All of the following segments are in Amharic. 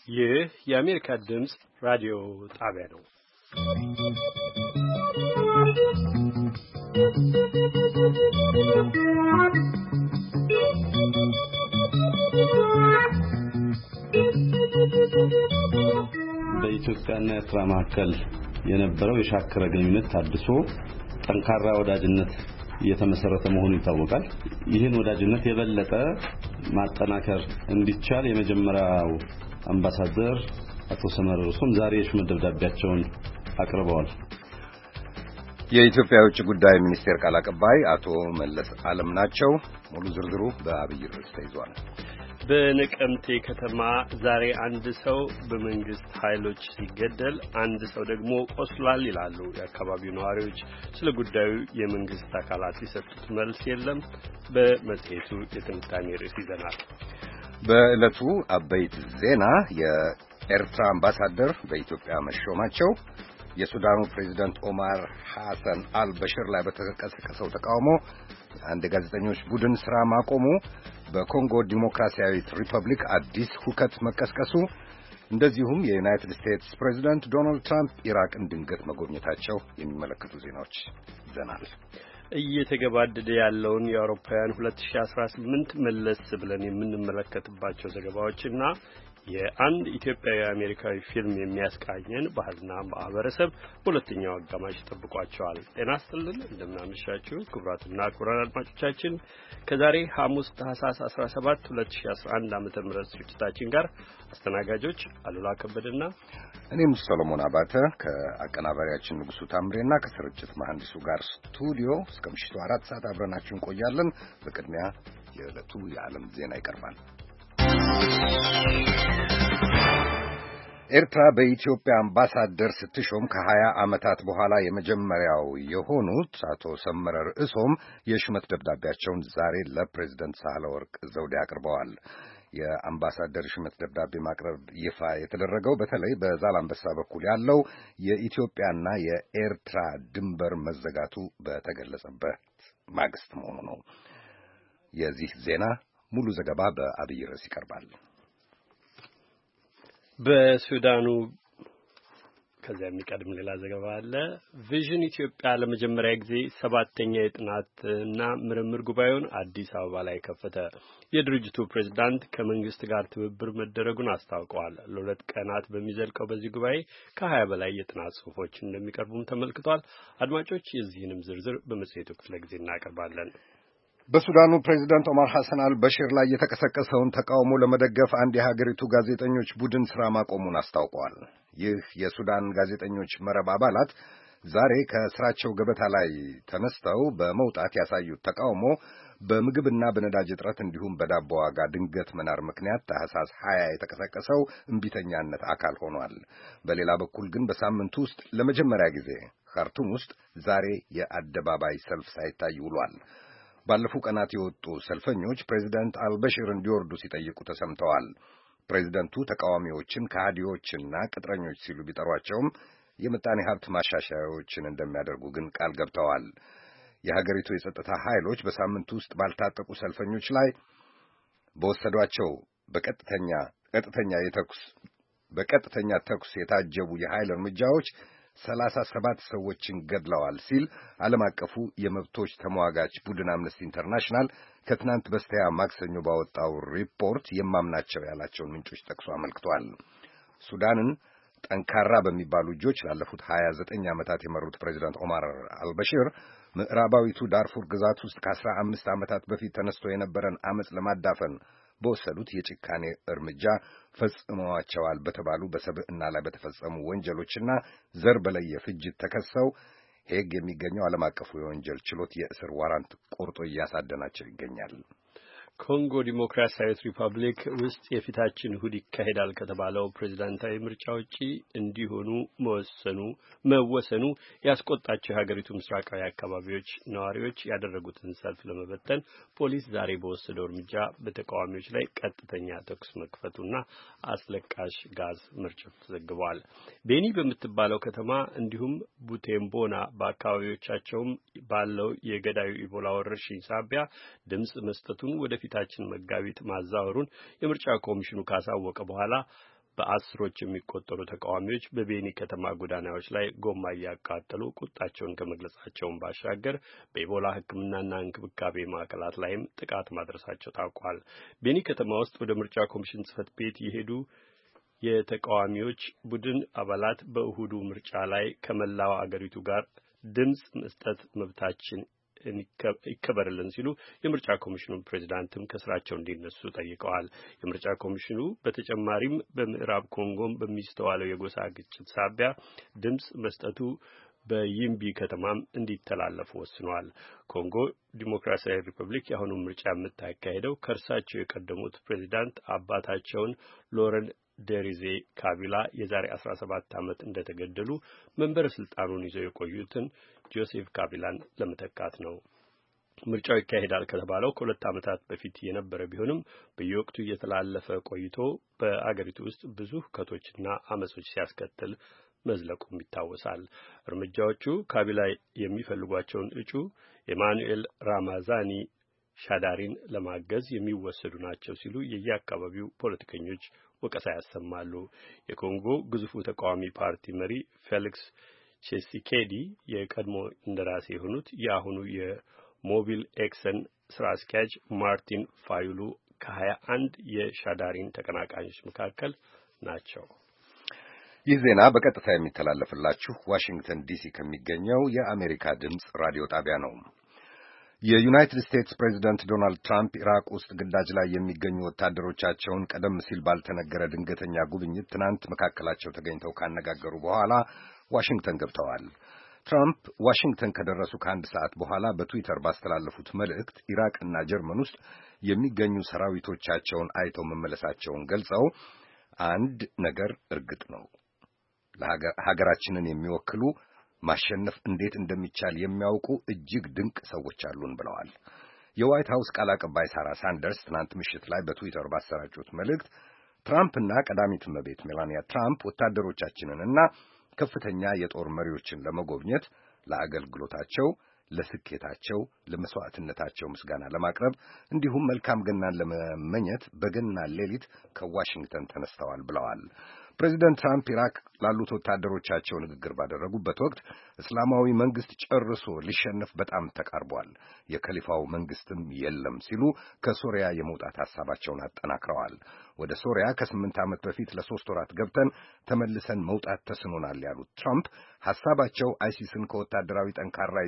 ይህ የአሜሪካ ድምጽ ራዲዮ ጣቢያ ነው። በኢትዮጵያና ኤርትራ መካከል የነበረው የሻከረ ግንኙነት ታድሶ ጠንካራ ወዳጅነት የተመሰረተ መሆኑ ይታወቃል። ይህን ወዳጅነት የበለጠ ማጠናከር እንዲቻል የመጀመሪያው አምባሳደር አቶ ሰመረ እርሶም ዛሬ የሹመት ደብዳቤያቸውን አቅርበዋል። የኢትዮጵያ የውጭ ጉዳይ ሚኒስቴር ቃል አቀባይ አቶ መለስ ዓለም ናቸው። ሙሉ ዝርዝሩ በአብይ ርዕስ ተይዟል። በነቀምቴ ከተማ ዛሬ አንድ ሰው በመንግስት ኃይሎች ሲገደል አንድ ሰው ደግሞ ቆስሏል ይላሉ የአካባቢው ነዋሪዎች። ስለ ጉዳዩ የመንግስት አካላት የሰጡት መልስ የለም። በመጽሔቱ የትንታኔ ርዕስ ይዘናል። በዕለቱ አበይት ዜና የኤርትራ አምባሳደር በኢትዮጵያ መሾማቸው፣ የሱዳኑ ፕሬዝዳንት ኦማር ሐሰን አልበሽር ላይ በተቀሰቀሰው ተቃውሞ አንድ ጋዜጠኞች ቡድን ስራ ማቆሙ፣ በኮንጎ ዲሞክራሲያዊት ሪፐብሊክ አዲስ ሁከት መቀስቀሱ፣ እንደዚሁም የዩናይትድ ስቴትስ ፕሬዝዳንት ዶናልድ ትራምፕ ኢራቅን ድንገት መጎብኘታቸው የሚመለከቱ ዜናዎች ይዘናል። እየተገባደደ ያለውን የአውሮፓውያን 2018 መለስ ብለን የምንመለከትባቸው ዘገባዎችና የአንድ ኢትዮጵያዊ አሜሪካዊ ፊልም የሚያስቃኘን ባህልና ማህበረሰብ በሁለተኛው አጋማሽ ተጠብቋቸዋል። ጤና ይስጥልን፣ እንደምናመሻችሁ ክቡራትና ክቡራን አድማጮቻችን ከዛሬ ሐሙስ ታህሳስ 17 2011 ዓ.ም ስርጭታችን ጋር አስተናጋጆች አሉላ ከበደና እኔም ሰሎሞን አባተ ከአቀናባሪያችን ንጉሱ ታምሬና ከስርጭት መሐንዲሱ ጋር ስቱዲዮ እስከ ምሽቱ 4 ሰዓት አብረናችሁ እንቆያለን። በቅድሚያ የዕለቱ የዓለም ዜና ይቀርባል። ኤርትራ በኢትዮጵያ አምባሳደር ስትሾም ከ20 ዓመታት በኋላ የመጀመሪያው የሆኑት አቶ ሰመረ ርዕሶም የሹመት ደብዳቤያቸውን ዛሬ ለፕሬዝዳንት ሳህለወርቅ ዘውዴ አቅርበዋል። የአምባሳደር ሹመት ደብዳቤ ማቅረብ ይፋ የተደረገው በተለይ በዛላምበሳ በኩል ያለው የኢትዮጵያና የኤርትራ ድንበር መዘጋቱ በተገለጸበት ማግስት መሆኑ ነው። የዚህ ዜና ሙሉ ዘገባ በአብይ ርዕስ ይቀርባል። በሱዳኑ ከዚያ የሚቀድም ሌላ ዘገባ አለ። ቪዥን ኢትዮጵያ ለመጀመሪያ ጊዜ 7ኛ የጥናትና ምርምር ጉባኤውን አዲስ አበባ ላይ ከፈተ። የድርጅቱ ፕሬዝዳንት ከመንግስት ጋር ትብብር መደረጉን አስታውቀዋል። ለ2 ቀናት በሚዘልቀው በዚህ ጉባኤ ከ20 በላይ የጥናት ጽሑፎች እንደሚቀርቡም ተመልክቷል። አድማጮች የዚህንም ዝርዝር በመጽሔቱ ክፍለ ጊዜ እናቀርባለን። በሱዳኑ ፕሬዝዳንት ኦማር ሐሰን አልበሽር ላይ የተቀሰቀሰውን ተቃውሞ ለመደገፍ አንድ የሀገሪቱ ጋዜጠኞች ቡድን ስራ ማቆሙን አስታውቀዋል። ይህ የሱዳን ጋዜጠኞች መረብ አባላት ዛሬ ከስራቸው ገበታ ላይ ተነስተው በመውጣት ያሳዩት ተቃውሞ በምግብና በነዳጅ እጥረት እንዲሁም በዳቦ ዋጋ ድንገት መናር ምክንያት ታህሳስ 20 የተቀሰቀሰው እምቢተኛነት አካል ሆኗል። በሌላ በኩል ግን በሳምንቱ ውስጥ ለመጀመሪያ ጊዜ ካርቱም ውስጥ ዛሬ የአደባባይ ሰልፍ ሳይታይ ውሏል። ባለፉ ቀናት የወጡ ሰልፈኞች ፕሬዝዳንት አልበሽር እንዲወርዱ ሲጠይቁ ተሰምተዋል። ፕሬዝዳንቱ ተቃዋሚዎችን ከሃዲዎችና ቅጥረኞች ሲሉ ቢጠሯቸውም የምጣኔ ሀብት ማሻሻያዎችን እንደሚያደርጉ ግን ቃል ገብተዋል። የሀገሪቱ የጸጥታ ኃይሎች በሳምንቱ ውስጥ ባልታጠቁ ሰልፈኞች ላይ በወሰዷቸው በቀጥተኛ ተኩስ የታጀቡ የኃይል እርምጃዎች 37 ሰዎችን ገድለዋል ሲል ዓለም አቀፉ የመብቶች ተሟጋች ቡድን አምነስቲ ኢንተርናሽናል ከትናንት በስቲያ ማክሰኞ ባወጣው ሪፖርት የማምናቸው ያላቸውን ምንጮች ጠቅሶ አመልክቷል። ሱዳንን ጠንካራ በሚባሉ እጆች ላለፉት 29 ዓመታት የመሩት ፕሬዝዳንት ኦማር አልበሽር ምዕራባዊቱ ዳርፉር ግዛት ውስጥ ከ15 ዓመታት በፊት ተነስቶ የነበረን አመጽ ለማዳፈን በወሰዱት የጭካኔ እርምጃ ፈጽመዋቸዋል በተባሉ በሰብዕና ላይ በተፈጸሙ ወንጀሎችና ዘር በለየ ፍጅት ተከሰው ሄግ የሚገኘው ዓለም አቀፉ የወንጀል ችሎት የእስር ዋራንት ቆርጦ እያሳደናቸው ይገኛል። ኮንጎ ዲሞክራሲያዊት ሪፐብሊክ ውስጥ የፊታችን እሁድ ይካሄዳል ከተባለው ፕሬዝዳንታዊ ምርጫ ውጪ እንዲሆኑ መወሰኑ ያስቆጣቸው የሀገሪቱ ምስራቃዊ አካባቢዎች ነዋሪዎች ያደረጉትን ሰልፍ ለመበተን ፖሊስ ዛሬ በወሰደው እርምጃ በተቃዋሚዎች ላይ ቀጥተኛ ተኩስ መክፈቱና አስለቃሽ ጋዝ መርጨቱ ተዘግቧል። ቤኒ በምትባለው ከተማ እንዲሁም ቡቴምቦና በአካባቢዎቻቸውም ባለው የገዳዩ ኢቦላ ወረርሽኝ ሳቢያ ድምጽ መስጠቱን ወደ ፊታችን መጋቢት ማዛወሩን የምርጫ ኮሚሽኑ ካሳወቀ በኋላ በአስሮች የሚቆጠሩ ተቃዋሚዎች በቤኒ ከተማ ጎዳናዎች ላይ ጎማ እያቃጠሉ ቁጣቸውን ከመግለጻቸውን ባሻገር በኢቦላ ሕክምናና እንክብካቤ ማዕከላት ላይም ጥቃት ማድረሳቸው ታውቋል። ቤኒ ከተማ ውስጥ ወደ ምርጫ ኮሚሽን ጽሕፈት ቤት የሄዱ የተቃዋሚዎች ቡድን አባላት በእሁዱ ምርጫ ላይ ከመላው አገሪቱ ጋር ድምጽ መስጠት መብታችን ይከበርልን ሲሉ የምርጫ ኮሚሽኑ ፕሬዝዳንትም ከስራቸው እንዲነሱ ጠይቀዋል። የምርጫ ኮሚሽኑ በተጨማሪም በምዕራብ ኮንጎም በሚስተዋለው የጎሳ ግጭት ሳቢያ ድምጽ መስጠቱ በይምቢ ከተማም እንዲተላለፍ ወስኗል። ኮንጎ ዲሞክራሲያዊ ሪፐብሊክ የአሁኑ ምርጫ የምታካሄደው ከእርሳቸው የቀደሙት ፕሬዝዳንት አባታቸውን ሎረን ደሪዜ ካቢላ የዛሬ 17 ዓመት እንደተገደሉ መንበረ ስልጣኑን ይዘው የቆዩትን ጆሴፍ ካቢላን ለመተካት ነው። ምርጫው ይካሄዳል ከተባለው ከሁለት ዓመታት በፊት የነበረ ቢሆንም በየወቅቱ እየተላለፈ ቆይቶ በአገሪቱ ውስጥ ብዙ ሁከቶችና አመጾች ሲያስከትል መዝለቁም ይታወሳል። እርምጃዎቹ ካቢላ የሚፈልጓቸውን እጩ ኤማኑኤል ራማዛኒ ሻዳሪን ለማገዝ የሚወሰዱ ናቸው ሲሉ የየአካባቢው ፖለቲከኞች ወቀሳ ያሰማሉ። የኮንጎ ግዙፉ ተቃዋሚ ፓርቲ መሪ ፌሊክስ ቼሲኬዲ የቀድሞ እንደራሴ የሆኑት የአሁኑ የሞቢል ኤክሰን ስራ አስኪያጅ ማርቲን ፋዩሉ ከ21 የሻዳሪን ተቀናቃኞች መካከል ናቸው። ይህ ዜና በቀጥታ የሚተላለፍላችሁ ዋሽንግተን ዲሲ ከሚገኘው የአሜሪካ ድምጽ ራዲዮ ጣቢያ ነው። የዩናይትድ ስቴትስ ፕሬዚደንት ዶናልድ ትራምፕ ኢራቅ ውስጥ ግዳጅ ላይ የሚገኙ ወታደሮቻቸውን ቀደም ሲል ባልተነገረ ድንገተኛ ጉብኝት ትናንት መካከላቸው ተገኝተው ካነጋገሩ በኋላ ዋሽንግተን ገብተዋል። ትራምፕ ዋሽንግተን ከደረሱ ከአንድ ሰዓት በኋላ በትዊተር ባስተላለፉት መልእክት ኢራቅና ጀርመን ውስጥ የሚገኙ ሰራዊቶቻቸውን አይተው መመለሳቸውን ገልጸው አንድ ነገር እርግጥ ነው፣ ሀገራችንን የሚወክሉ ማሸነፍ እንዴት እንደሚቻል የሚያውቁ እጅግ ድንቅ ሰዎች አሉን ብለዋል። የዋይት ሃውስ ቃል አቀባይ ሳራ ሳንደርስ ትናንት ምሽት ላይ በትዊተር ባሰራጩት መልእክት ትራምፕና ቀዳሚት እመቤት ሜላኒያ ትራምፕ ወታደሮቻችንንና ከፍተኛ የጦር መሪዎችን ለመጎብኘት ለአገልግሎታቸው፣ ለስኬታቸው፣ ለመስዋዕትነታቸው ምስጋና ለማቅረብ እንዲሁም መልካም ገናን ለመመኘት በገና ሌሊት ከዋሽንግተን ተነስተዋል ብለዋል። ፕሬዚደንት ትራምፕ ኢራቅ ላሉት ወታደሮቻቸው ንግግር ባደረጉበት ወቅት እስላማዊ መንግስት ጨርሶ ሊሸነፍ በጣም ተቃርቧል፣ የከሊፋው መንግስትም የለም ሲሉ ከሶሪያ የመውጣት ሐሳባቸውን አጠናክረዋል። ወደ ሶሪያ ከ8 ዓመት በፊት ለ3 ወራት ገብተን ተመልሰን መውጣት ተስኖናል ያሉት ትራምፕ ሐሳባቸው አይሲስን ከወታደራዊ ጠንካራ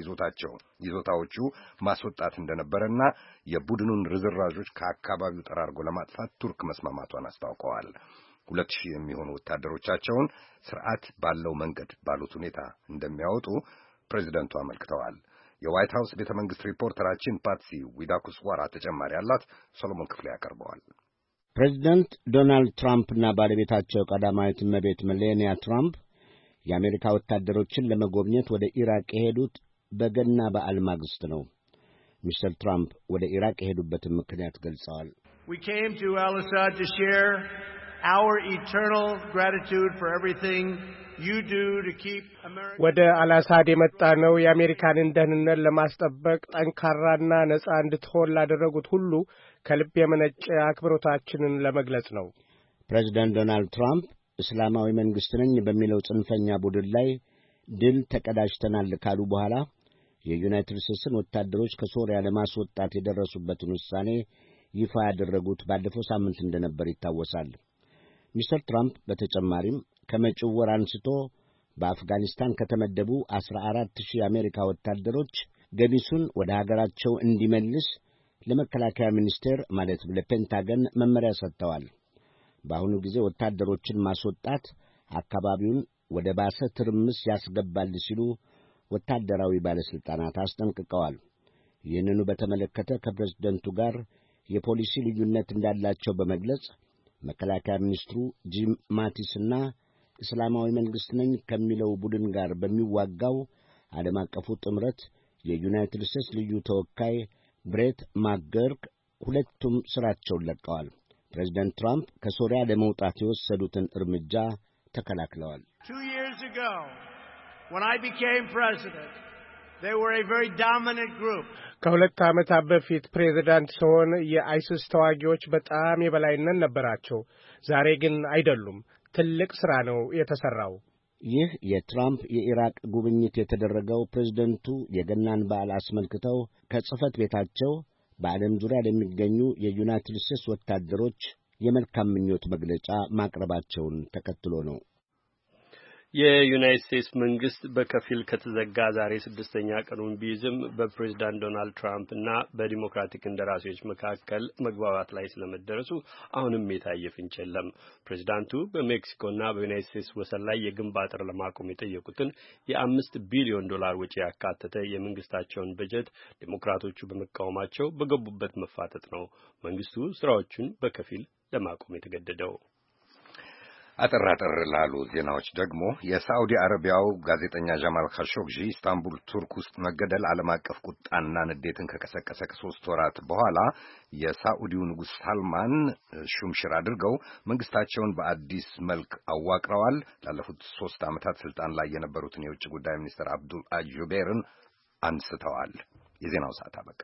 ይዞታዎቹ ማስወጣት እንደነበረና የቡድኑን ርዝራዦች ከአካባቢው ጠራርጎ ለማጥፋት ቱርክ መስማማቷን አስታውቀዋል። 2,000 የሚሆኑ ወታደሮቻቸውን ስርዓት ባለው መንገድ ባሉት ሁኔታ እንደሚያወጡ ፕሬዚደንቱ አመልክተዋል። የዋይት ሃውስ ቤተ መንግስት ሪፖርተራችን ፓትሲ ዊዳኩስዋራ ተጨማሪ አላት። ሰሎሞን ክፍሌ ያቀርበዋል። ፕሬዚደንት ዶናልድ ትራምፕና ባለቤታቸው ቀዳማዊት እመቤት ሜላኒያ ትራምፕ የአሜሪካ ወታደሮችን ለመጎብኘት ወደ ኢራቅ የሄዱት በገና በዓል ማግስት ነው። ሚስተር ትራምፕ ወደ ኢራቅ የሄዱበትን ምክንያት ገልጸዋል። We came to Al-Assad to share our eternal gratitude for everything you do to keep America. ወደ አልአሳድ የመጣነው የአሜሪካንን ደህንነት ለማስጠበቅ ጠንካራና ነጻ እንድትሆን ላደረጉት ሁሉ ከልብ የመነጨ አክብሮታችንን ለመግለጽ ነው። ፕሬዚደንት ዶናልድ ትራምፕ እስላማዊ መንግስት ነኝ በሚለው ጽንፈኛ ቡድን ላይ ድል ተቀዳጅተናል ካሉ በኋላ የዩናይትድ ስቴትስን ወታደሮች ከሶሪያ ለማስወጣት የደረሱበትን ውሳኔ ይፋ ያደረጉት ባለፈው ሳምንት እንደነበር ይታወሳል። ሚስተር ትራምፕ በተጨማሪም ከመጪው ወር አንስቶ በአፍጋኒስታን ከተመደቡ 14,000 የአሜሪካ ወታደሮች ገሚሱን ወደ ሀገራቸው እንዲመልስ ለመከላከያ ሚኒስቴር ማለት ለፔንታገን መመሪያ ሰጥተዋል። በአሁኑ ጊዜ ወታደሮችን ማስወጣት አካባቢውን ወደ ባሰ ትርምስ ያስገባል ሲሉ ወታደራዊ ባለስልጣናት አስጠንቅቀዋል። ይህንኑ በተመለከተ ከፕሬዝደንቱ ጋር የፖሊሲ ልዩነት እንዳላቸው በመግለጽ መከላከያ ሚኒስትሩ ጂም ማቲስና እስላማዊ መንግስት ነኝ ከሚለው ቡድን ጋር በሚዋጋው ዓለም አቀፉ ጥምረት የዩናይትድ ስቴትስ ልዩ ተወካይ ብሬት ማክገርክ ሁለቱም ስራቸውን ለቀዋል። ፕሬዝደንት ትራምፕ ከሶሪያ ለመውጣት የወሰዱትን እርምጃ ተከላክለዋል። 2 years ago, when I became president, they were a very dominant group. ከሁለት ዓመታት በፊት ፕሬዝዳንት ሲሆን የአይሲስ ተዋጊዎች በጣም የበላይነት ነበራቸው። ዛሬ ግን አይደሉም። ትልቅ ሥራ ነው የተሠራው። ይህ የትራምፕ የኢራቅ ጉብኝት የተደረገው ፕሬዝደንቱ የገናን በዓል አስመልክተው ከጽሕፈት ቤታቸው በዓለም ዙሪያ ለሚገኙ የዩናይትድ ስቴትስ ወታደሮች የመልካም ምኞት መግለጫ ማቅረባቸውን ተከትሎ ነው። የዩናይትድ ስቴትስ መንግስት በከፊል ከተዘጋ ዛሬ ስድስተኛ ቀኑን ቢይዝም በፕሬዝዳንት ዶናልድ ትራምፕ እና በዲሞክራቲክ እንደራሴዎች መካከል መግባባት ላይ ስለመደረሱ አሁንም የታየ ፍንጭ የለም። ፕሬዝዳንቱ በሜክሲኮና በዩናይትድ ስቴትስ ወሰን ላይ የግንብ አጥር ለማቆም የጠየቁትን የ5 ቢሊዮን ዶላር ወጪ ያካተተ የመንግስታቸውን በጀት ዲሞክራቶቹ በመቃወማቸው በገቡበት መፋጠጥ ነው መንግስቱ ስራዎቹን በከፊል ለማቆም የተገደደው። አጠር ላሉ ዜናዎች ደግሞ የሳዑዲ አረቢያው ጋዜጠኛ ጀማል ካሾግጂ ኢስታንቡል ቱርክ ውስጥ መገደል ዓለም አቀፍ ቁጣና ንዴትን ከቀሰቀሰ ከ3 ወራት በኋላ የሳዑዲው ንጉሥ ሳልማን ሹምሽር አድርገው መንግስታቸውን በአዲስ መልክ አዋቅረዋል። ላለፉት 3 ዓመታት ስልጣን ላይ የነበሩትን የውጭ ጉዳይ ሚኒስትር አብዱል አጁቤርን አንስተዋል። የዜናው ሰዓት አበቃ።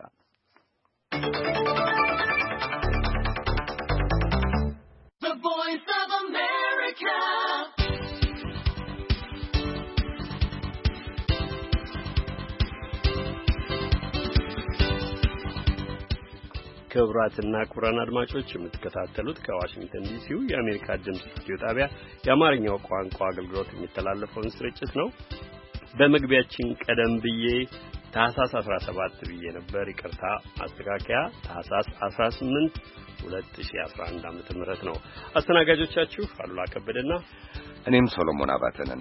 ክቡራትና ክቡራን አድማጮች የምትከታተሉት ከዋሽንግተን ዲሲው የአሜሪካ ድምጽ ሬዲዮ ጣቢያ የአማርኛው ቋንቋ አገልግሎት የሚተላለፈውን ስርጭት ነው። በመግቢያችን ቀደም ብዬ ታህሳስ 17 ብዬ ነበር። ይቅርታ ማስተካከያ ታህሳስ 18 2011 ዓ.ም ነው። አስተናጋጆቻችሁ አሉላ ከበደና እኔም ሶሎሞን አባተ ነን።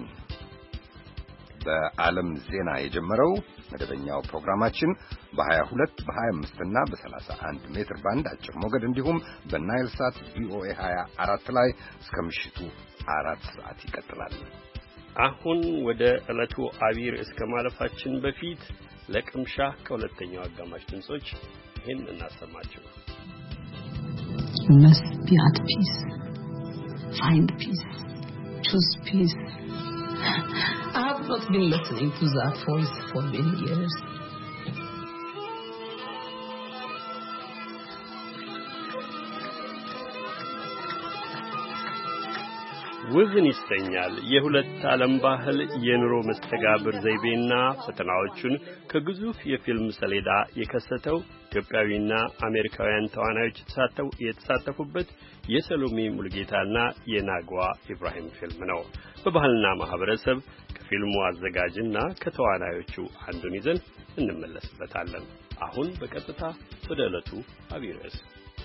በዓለም ዜና የጀመረው መደበኛው ፕሮግራማችን በ22 በ25 እና በ31 ሜትር ባንድ አጭር ሞገድ እንዲሁም በናይል ሳት ቪኦኤ 24 ላይ እስከ ምሽቱ 4 ሰዓት ይቀጥላል። አሁን ወደ ዕለቱ አቢር እስከ ማለፋችን በፊት ለቅምሻ ከሁለተኛው አጋማሽ ድምጾች ይህን እናሰማችሁ። must be at peace. Find peace. Choose peace. I have not been listening to that voice for many years. ውብን ይሰኛል የሁለት ዓለም ባህል የኑሮ መስተጋብር ዘይቤና ፈተናዎቹን ከግዙፍ የፊልም ሰሌዳ የከሰተው ኢትዮጵያዊና አሜሪካውያን ተዋናዮች የተሳተፉበት የሰሎሜ ሙልጌታና የናጓ ኢብራሂም ፊልም ነው። በባህልና ማህበረሰብ ከፊልሙ አዘጋጅና ከተዋናዮቹ አንዱን ይዘን እንመለስበታለን። አሁን በቀጥታ ወደ ዕለቱ አብይ ርዕስ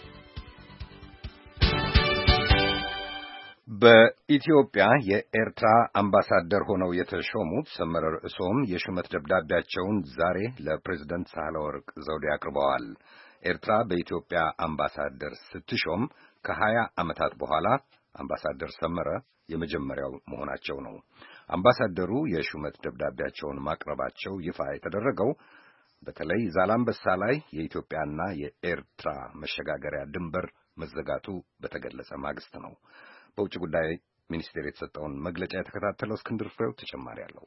በኢትዮጵያ የኤርትራ አምባሳደር ሆነው የተሾሙት ሰመረ ርዕሶም የሹመት ደብዳቤያቸውን ዛሬ ለፕሬዝዳንት ሳህለወርቅ ዘውዴ አቅርበዋል። ኤርትራ በኢትዮጵያ አምባሳደር ስትሾም ከ20 ዓመታት በኋላ አምባሳደር ሰመረ የመጀመሪያው መሆናቸው ነው። አምባሳደሩ የሹመት ደብዳቤያቸውን ማቅረባቸው ይፋ የተደረገው በተለይ ዛላምበሳ ላይ የኢትዮጵያና የኤርትራ መሸጋገሪያ ድንበር መዘጋቱ በተገለጸ ማግስት ነው። በውጭ ጉዳይ ሚኒስቴር የተሰጠውን መግለጫ የተከታተለው እስክንድር ፍሬው ተጨማሪ አለው።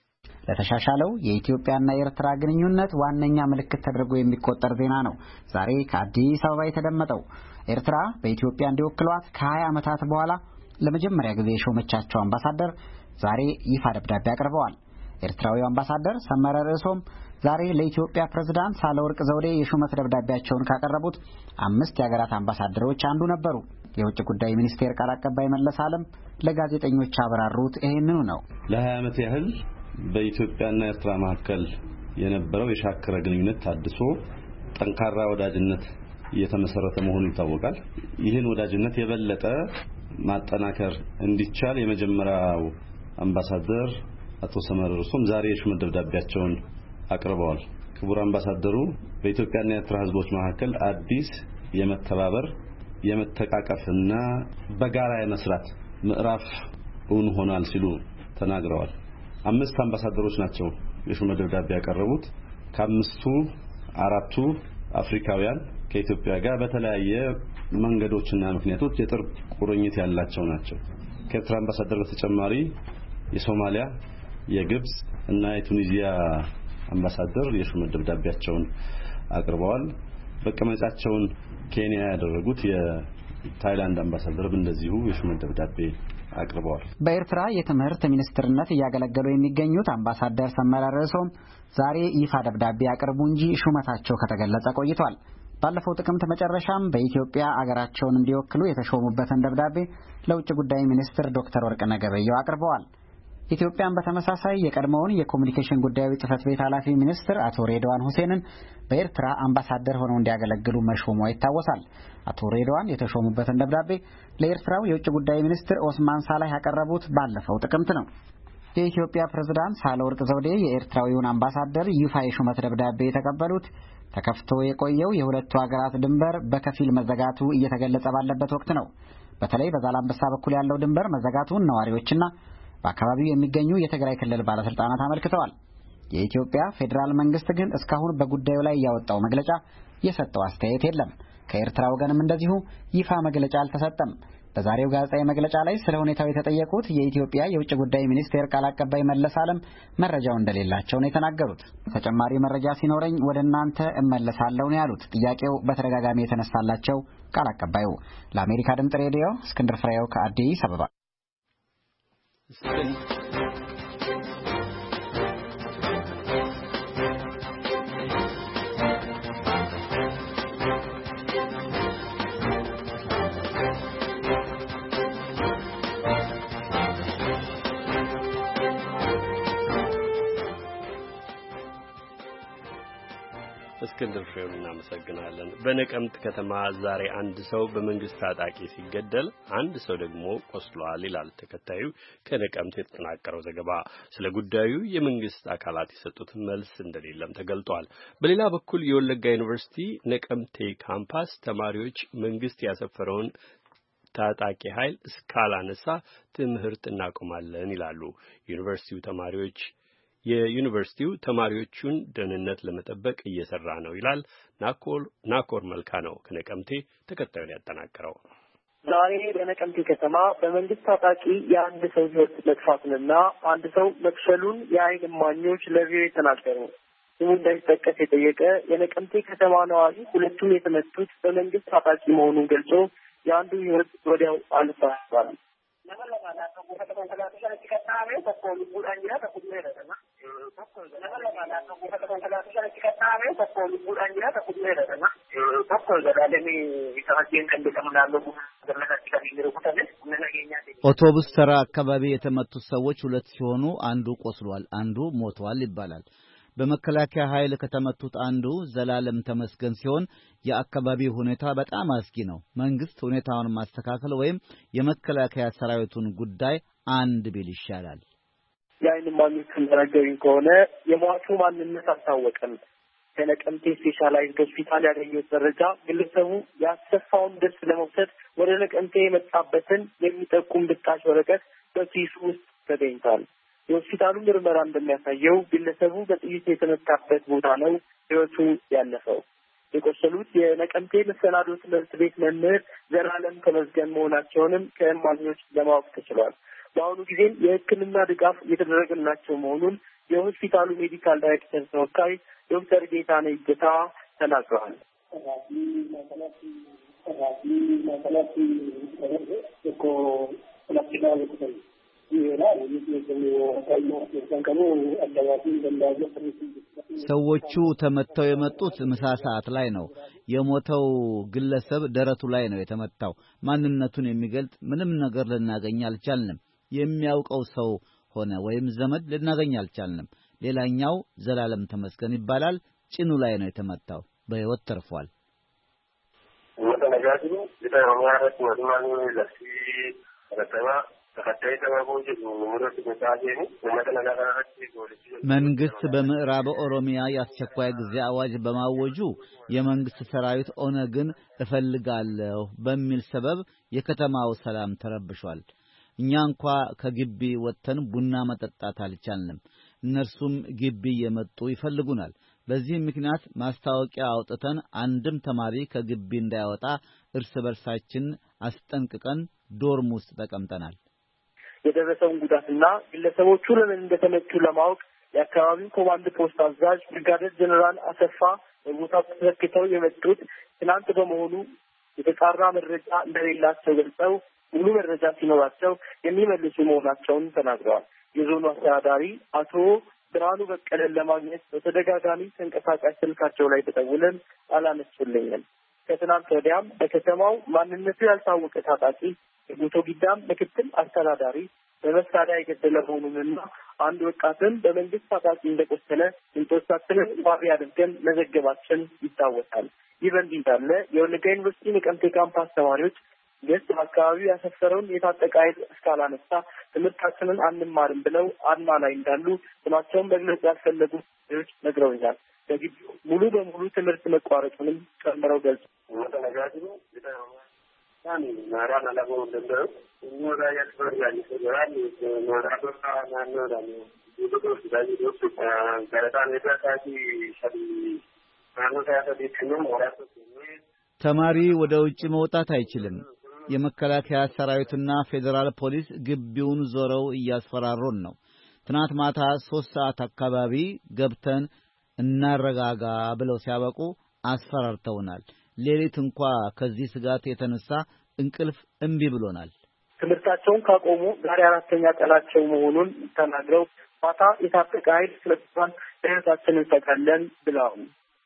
ለተሻሻለው የኢትዮጵያና የኤርትራ ግንኙነት ዋነኛ ምልክት ተደርጎ የሚቆጠር ዜና ነው ዛሬ ከአዲስ አበባ የተደመጠው። ኤርትራ በኢትዮጵያ እንዲወክሏት ከ20 ዓመታት በኋላ ለመጀመሪያ ጊዜ የሾመቻቸው አምባሳደር ዛሬ ይፋ ደብዳቤ አቅርበዋል። ኤርትራዊው አምባሳደር ሰመረ ርዕሶም ዛሬ ለኢትዮጵያ ፕሬዝዳንት ሳህለወርቅ ዘውዴ የሹመት ደብዳቤያቸውን ካቀረቡት 5 የሀገራት አምባሳደሮች አንዱ ነበሩ። የውጭ ጉዳይ ሚኒስቴር ቃል አቀባይ መለስ ዓለም ለጋዜጠኞች አብራሩት ይሄንኑ ነው። ለ20 ዓመት ያህል በኢትዮጵያና ኤርትራ መካከል የነበረው የሻከረ ግንኙነት ታድሶ ጠንካራ ወዳጅነት እየተመሰረተ መሆኑ ይታወቃል። ይህን ወዳጅነት የበለጠ ማጠናከር እንዲቻል የመጀመሪያው አምባሳደር አቶ ሰመረ ርዕሶም ዛሬ የሹመት ደብዳቤያቸውን አቅርበዋል። ክቡር አምባሳደሩ በኢትዮጵያና ኤርትራ ሕዝቦች መካከል አዲስ የመተባበር የመተቃቀፍና በጋራ የመስራት ምዕራፍ እውን ሆኗል ሲሉ ተናግረዋል። 5 አምባሳደሮች ናቸው የሹመት ደብዳቤ ያቀረቡት። ከ5ቱ 4ቱ አፍሪካውያን ከኢትዮጵያ ጋር በተለያየ መንገዶችና ምክንያቶች የጥብቅ ቁርኝት ያላቸው ናቸው። ከኤርትራ አምባሳደር በተጨማሪ የሶማሊያ፣ የግብጽ እና የቱኒዚያ አምባሳደር የሹመት ደብዳቤያቸውን አቅርበዋል። መቀመጫቸውን ኬንያ ያደረጉት የታይላንድ አምባሳደር እንደዚሁ የሹመት ደብዳቤ አቅርበዋል። በኤርትራ የትምህርት ሚኒስትርነት እያገለገሉ የሚገኙት አምባሳደር ሰመረ ርዕሶም ዛሬ ይፋ ደብዳቤ ያቀርቡ እንጂ ሹመታቸው ከተገለጸ ቆይቷል። ባለፈው ጥቅምት መጨረሻም በኢትዮጵያ አገራቸውን እንዲወክሉ የተሾሙበትን ደብዳቤ ለውጭ ጉዳይ ሚኒስትር ዶክተር ወርቅነህ ገበየሁ አቅርበዋል። ኢትዮጵያን በተመሳሳይ የቀድሞውን የኮሙኒኬሽን ጉዳዮች ጽህፈት ቤት ኃላፊ ሚኒስትር አቶ ሬድዋን ሁሴንን በኤርትራ አምባሳደር ሆነው እንዲያገለግሉ መሾሟ ይታወሳል። አቶ ሬድዋን የተሾሙበትን ደብዳቤ ለኤርትራው የውጭ ጉዳይ ሚኒስትር ኦስማን ሳላህ ያቀረቡት ባለፈው ጥቅምት ነው። የኢትዮጵያ ፕሬዝዳንት ሳህለወርቅ ዘውዴ የኤርትራዊውን አምባሳደር ይፋ የሹመት ደብዳቤ የተቀበሉት ተከፍቶ የቆየው የሁለቱ ሀገራት ድንበር በከፊል መዘጋቱ እየተገለጸ ባለበት ወቅት ነው። በተለይ በዛላምበሳ በኩል ያለው ድንበር መዘጋቱን ነዋሪዎችና በአካባቢው የሚገኙ የትግራይ ክልል ባለስልጣናት አመልክተዋል። የኢትዮጵያ ፌዴራል መንግስት ግን እስካሁን በጉዳዩ ላይ ያወጣው መግለጫ የሰጠው አስተያየት የለም። ከኤርትራ ወገንም እንደዚሁ ይፋ መግለጫ አልተሰጠም። በዛሬው ጋዜጣዊ መግለጫ ላይ ስለ ሁኔታው የተጠየቁት የኢትዮጵያ የውጭ ጉዳይ ሚኒስቴር ቃል አቀባይ መለስ ዓለም መረጃው እንደሌላቸው ነው የተናገሩት። ተጨማሪ መረጃ ሲኖረኝ ወደ እናንተ እመለሳለሁ ነው ያሉት። ጥያቄው በተደጋጋሚ የተነሳላቸው ቃል አቀባዩ። ለአሜሪካ ድምጽ ሬዲዮ እስክንድር ፍሬው ከአዲስ አበባ። እስክንድር ፍሬውን እናመሰግናለን። በነቀምት ከተማ ዛሬ አንድ ሰው በመንግስት ታጣቂ ሲገደል አንድ ሰው ደግሞ ቆስሏል ይላል ተከታዩ ከነቀምት የተጠናቀረው ዘገባ። ስለ ጉዳዩ የመንግስት አካላት የሰጡት መልስ እንደሌለም ተገልጧል። በሌላ በኩል የወለጋ ዩኒቨርሲቲ ነቀምቴ ካምፓስ ተማሪዎች መንግስት ያሰፈረውን ታጣቂ ኃይል እስካላነሳ ትምህርት እናቆማለን ይላሉ። የዩኒቨርሲቲው ተማሪዎቹን ደህንነት ለመጠበቅ እየሰራ ነው ይላል። ናኮር መልካ ነው ከነቀምቴ ተከታዩን ያጠናቀረው። ዛሬ በነቀምቴ ከተማ በመንግስት ታጣቂ የአንድ ሰው ሕይወት መጥፋቱንና አንድ ሰው መክሰሉን የዓይን እማኞች ለቪኦኤ ተናገሩ። ስሙ እንዳይጠቀስ የጠየቀ የነቀምቴ ከተማ ነዋሪ ሁለቱም የተመቱት በመንግስት ታጣቂ መሆኑን ገልጾ የአንዱ ሕይወት ወዲያው አልፏል። ኦቶቡስ ተራ አካባቢ የተመቱት ሰዎች ሁለት ሲሆኑ አንዱ ቆስሏል፣ አንዱ ሞቷል ይባላል። በመከላከያ ኃይል ከተመቱት አንዱ ዘላለም ተመስገን ሲሆን የአካባቢው ሁኔታ በጣም አስጊ ነው። መንግስት ሁኔታውን ማስተካከል ወይም የመከላከያ ሰራዊቱን ጉዳይ አንድ ቢል ይሻላል። የዓይን እማኞች እንደነገሩኝ ከሆነ የሟቹ ማንነት አልታወቀም። ከነቀምቴ ስፔሻላይዝድ ሆስፒታል ያገኘሁት መረጃ ግለሰቡ ያሰፋውን ልብስ ለመውሰድ ወደ ነቀምቴ የመጣበትን የሚጠቁም ብጣሽ ወረቀት በኪሱ ውስጥ ተገኝቷል። የሆስፒታሉ ምርመራ እንደሚያሳየው ግለሰቡ በጥይት የተመታበት ቦታ ነው ሕይወቱ ያለፈው። የቆሰሉት የነቀምቴ መሰናዶ ትምህርት ቤት መምህር ዘላለም ተመስገን መሆናቸውንም ከእማኞች ለማወቅ ተችሏል። በአሁኑ ጊዜም የሕክምና ድጋፍ እየተደረገላቸው መሆኑን የሆስፒታሉ ሜዲካል ዳይሬክተር ተወካይ ዶክተር ጌታነህ ይገታ ተናግረዋል። ሰዎቹ ተመተው የመጡት ምሳ ሰዓት ላይ ነው። የሞተው ግለሰብ ደረቱ ላይ ነው የተመታው። ማንነቱን የሚገልጽ ምንም ነገር ልናገኝ አልቻልንም። የሚያውቀው ሰው ሆነ ወይም ዘመድ ልናገኝ አልቻልንም። ሌላኛው ዘላለም ተመስገን ይባላል። ጭኑ ላይ ነው የተመታው። በሕይወት ተርፏል። መንግስት በምዕራብ ኦሮሚያ የአስቸኳይ ጊዜ አዋጅ በማወጁ የመንግስት ሰራዊት ኦነግን እፈልጋለሁ በሚል ሰበብ የከተማው ሰላም ተረብሿል። እኛ እንኳ ከግቢ ወጥተን ቡና መጠጣት አልቻልንም። እነርሱም ግቢ እየመጡ ይፈልጉናል። በዚህ ምክንያት ማስታወቂያ አውጥተን አንድም ተማሪ ከግቢ እንዳይወጣ እርስ በርሳችን አስጠንቅቀን ዶርም ውስጥ ተቀምጠናል። የደረሰውን ጉዳትና ግለሰቦቹ ለምን እንደተመቱ ለማወቅ የአካባቢው ኮማንድ ፖስት አዛዥ ብርጋዴር ጀነራል አሰፋ በቦታው ተሰክተው የመጡት ትናንት በመሆኑ የተጣራ መረጃ እንደሌላቸው ገልጸው ሙሉ መረጃ ሲኖራቸው የሚመልሱ መሆናቸውን ተናግረዋል። የዞኑ አስተዳዳሪ አቶ ብርሃኑ በቀለን ለማግኘት በተደጋጋሚ ተንቀሳቃሽ ስልካቸው ላይ ተደውለን አላነሱልኝም። ከትናንት ወዲያም በከተማው ማንነቱ ያልታወቀ ታጣቂ የጉቶ ጊዳም ምክትል አስተዳዳሪ በመሳሪያ የገደለ መሆኑንና አንድ ወጣትን በመንግስት ታጣቂ እንደቆሰለ ምንጮቻችንን ዋቢ አድርገን መዘገባችን ይታወሳል። ይህ በእንዲህ እንዳለ የወለጋ ዩኒቨርሲቲ ነቀምቴ ካምፓስ ተማሪዎች መንግስት በአካባቢው ያሰፈረውን የታጠቀ ኃይል እስካላነሳ ትምህርታችንን አንማርም ብለው አድማ ላይ እንዳሉ ስማቸውን መግለጽ ያልፈለጉ ሰዎች ነግረውኛል። በግቢው ሙሉ በሙሉ ትምህርት መቋረጡንም ጨምረው ገልጸዋል። ተማሪ ወደ ውጭ መውጣት አይችልም። የመከላከያ ሰራዊትና ፌዴራል ፖሊስ ግቢውን ዞረው እያስፈራሩን ነው። ትናንት ማታ 3 ሰዓት አካባቢ ገብተን እናረጋጋ ብለው ሲያበቁ አስፈራርተውናል። ሌሊት እንኳ ከዚህ ስጋት የተነሳ እንቅልፍ እምቢ ብሎናል። ትምህርታቸውን ካቆሙ ዛሬ 4ኛ ቀናቸው መሆኑን ተናግረው ማታ የታጠቀ ኃይል ስለተባል ለህይወታችንን እንሰጋለን ብለዋል።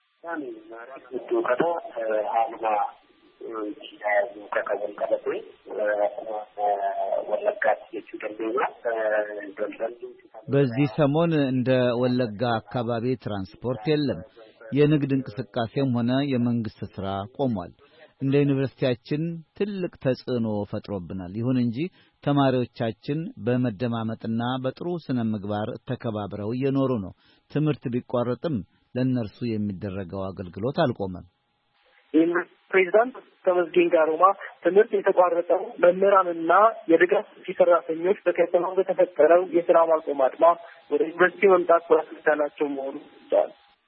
በዚህ ሰሞን እንደ ወለጋ አካባቢ ትራንስፖርት የለም። የንግድ እንቅስቃሴም ሆነ የመንግስት ስራ ቆሟል። እንደ ዩኒቨርሲቲያችን ትልቅ ተጽዕኖ ፈጥሮብናል። ይሁን እንጂ ተማሪዎቻችን በመደማመጥና በጥሩ ስነ ምግባር ተከባብረው እየኖሩ ነው። ትምህርት ቢቋረጥም ለነርሱ የሚደረገው አገልግሎት አልቆመም። ፕሬዝዳንት ተመስገን ጋሮማ ትምህርት የተቋረጠው መምህራንና የድጋፍ ሰራተኞች በከተማው በተፈጠረው የስራ ማቆም አድማ ወደ ዩኒቨርሲቲ መምጣት ባለስልጣናቸው መሆኑ ይታወቃል።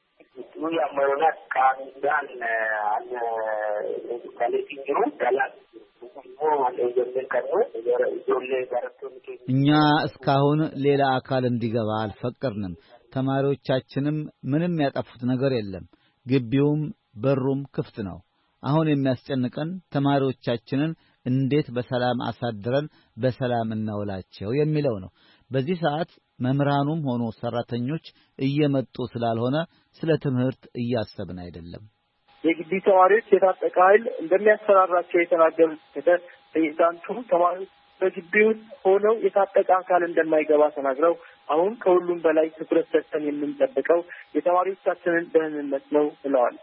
እኛ እስካሁን ሌላ አካል እንዲገባ አልፈቀድንም። ተማሪዎቻችንም ምንም ያጠፉት ነገር የለም። ግቢውም በሩም ክፍት ነው። አሁን የሚያስጨንቀን ተማሪዎቻችንን እንዴት በሰላም አሳድረን በሰላም እናውላቸው የሚለው ነው። በዚህ ሰዓት መምህራኑም ሆኖ ሰራተኞች እየመጡ ስላልሆነ ስለ ትምህርት እያሰብን አይደለም። የግቢ ተማሪዎች የታጠቀ ኃይል እንደሚያስፈራራቸው የተናገሩት ፕሬዝዳንቱ ተማሪዎች በግቢው ሆነው የታጠቀ አካል እንደማይገባ ተናግረው አሁን ከሁሉም በላይ ትኩረት ሰጥተን የምንጠብቀው የተማሪዎቻችንን ደህንነት ነው ብለዋል።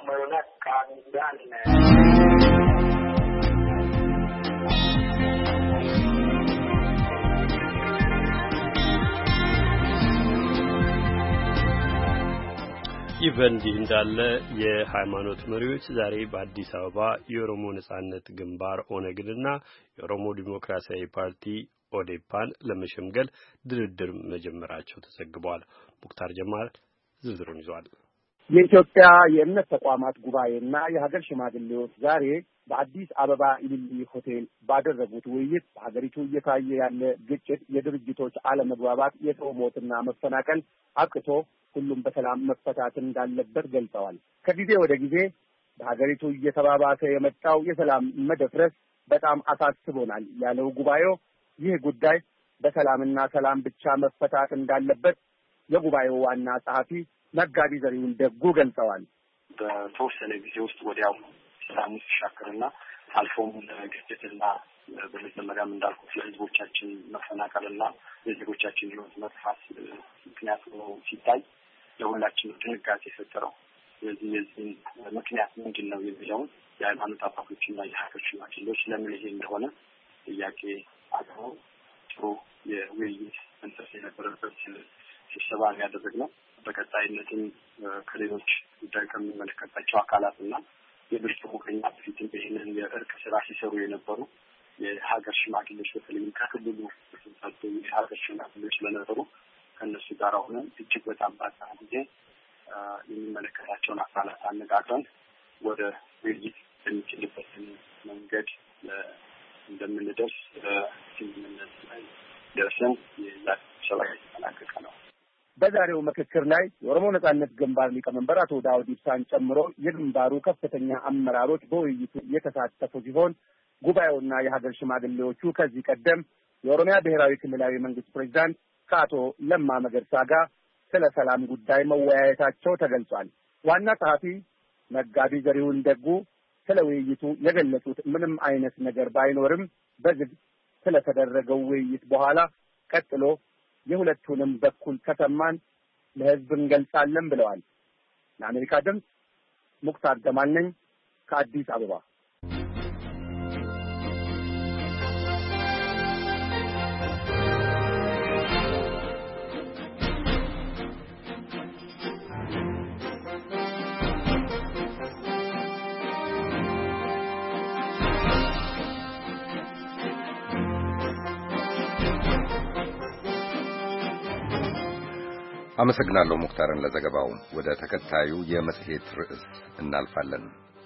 ይህ በእንዲህ እንዳለ የሃይማኖት መሪዎች ዛሬ በአዲስ አበባ የኦሮሞ ነጻነት ግንባር ኦነግንና የኦሮሞ ዲሞክራሲያዊ ፓርቲ ኦዴፓን ለመሸምገል ድርድር መጀመራቸው ተዘግቧል። ሙክታር ጀማል ዝርዝሩን ይዟል። የኢትዮጵያ የእምነት ተቋማት ጉባኤና የሀገር ሽማግሌዎች ዛሬ በአዲስ አበባ ኢሊሊ ሆቴል ባደረጉት ውይይት በሀገሪቱ እየታየ ያለ ግጭት፣ የድርጅቶች አለመግባባት፣ የሰው ሞትና መፈናቀል አብቅቶ ሁሉም በሰላም መፈታት እንዳለበት ገልጸዋል። ከጊዜ ወደ ጊዜ በሀገሪቱ እየተባባሰ የመጣው የሰላም መደፍረስ በጣም አሳስቦናል ያለው ጉባኤው ይህ ጉዳይ በሰላምና ሰላም ብቻ መፈታት እንዳለበት የጉባኤው ዋና ጸሐፊ መጋቢ ዘሪሁን ደጉ ገልጸዋል። በተወሰነ ጊዜ ውስጥ ወዲያው ሰላም ሲሻከርና አልፎም ግጭትና በመጀመሪያም እንዳልኩት ለህዝቦቻችን መፈናቀልና የዜጎቻችን ህይወት መጥፋት ምክንያት ሆኖ ሲታይ ለሁላችን ድንጋጤ የፈጠረው የዚህ ምክንያት ምንድን ነው የሚለውን የሃይማኖት አባቶችና የሀገር ሽማግሌዎች ለምን ይሄ እንደሆነ ጥያቄ አቅርበው ጥሩ የውይይት መንፈስ የነበረበት ስብሰባ ያደረግነው። በቀጣይነትም ከሌሎች ጉዳይ ከሚመለከታቸው አካላትና የብርቱ ሙቀኛ በፊትም ይህንን የእርቅ ስራ ሲሰሩ የነበሩ የሀገር ሽማግሌዎች በተለይም ከክልሉ ተሰጣጡ የሀገር ሽማግሌዎች ስለነበሩ ከእነሱ ጋር ሆነን እጅግ በጣም ባጣ ጊዜ የሚመለከታቸውን አካላት አነጋግረን ወደ ውይይት የሚችልበትን መንገድ እንደምንደርስ ስምምነት ላይ ደርሰን የስብሰባ የተጠናቀቀ ነው። በዛሬው ምክክር ላይ የኦሮሞ ነጻነት ግንባር ሊቀመንበር አቶ ዳውድ ኢብሳን ጨምሮ የግንባሩ ከፍተኛ አመራሮች በውይይቱ የተሳተፉ ሲሆን ጉባኤውና የሀገር ሽማግሌዎቹ ከዚህ ቀደም የኦሮሚያ ብሔራዊ ክልላዊ መንግስት ፕሬዝዳንት ከአቶ ለማ መገርሳ ጋር ስለ ሰላም ጉዳይ መወያየታቸው ተገልጿል። ዋና ጸሐፊ መጋቢ ዘሪሁን ደጉ ስለ ውይይቱ የገለጹት ምንም አይነት ነገር ባይኖርም በዝግ ስለተደረገው ውይይት በኋላ ቀጥሎ የሁለቱንም በኩል ከተማን ለህዝብ እንገልጻለን ብለዋል። ለአሜሪካ ድምፅ ሙክታር ጀማል ነኝ ከአዲስ አበባ። አመሰግናለሁ ሙክታርን ለዘገባው። ወደ ተከታዩ የመጽሔት ርዕስ እናልፋለን።